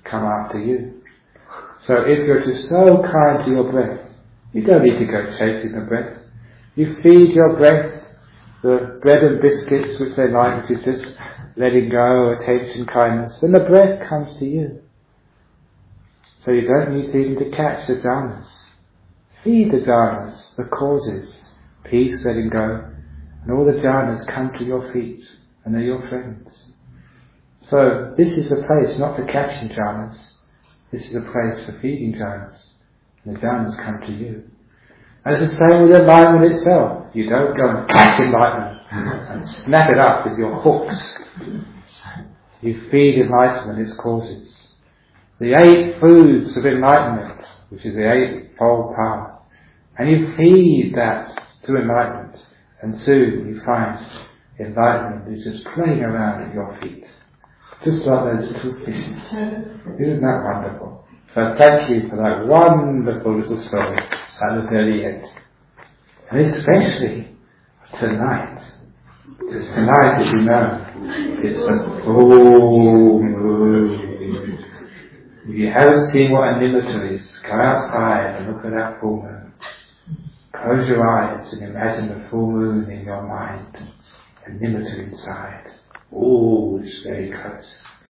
come after you. So if you're just so kind to your breath, you don't need to go chasing the breath. You feed your breath the bread and biscuits which they like, which is just letting go, attention, kindness, and the breath comes to you. So you don't need to even to catch the jhanas. Feed the jhanas, the causes, peace, letting go, and all the jhanas come to your feet, and they're your friends. So this is the place not for catching jhanas, this is a place for feeding jhanas, and the jhanas come to you. And it's the same with enlightenment itself. You don't go and catch enlightenment and snap it up with your hooks. You feed enlightenment its causes. The eight foods of enlightenment, which is the eightfold power. And you feed that to enlightenment, and soon you find enlightenment is just playing around at your feet. Just like those little fishes. Isn't that wonderful? So thank you for that wonderful little story at the very end. And especially tonight. Because tonight, as you know, it's a full moon. If you haven't seen what a nimitta is, go outside and look at that full moon. Close your eyes and imagine the full moon in your mind. A nimitta inside. Oh, it's very close.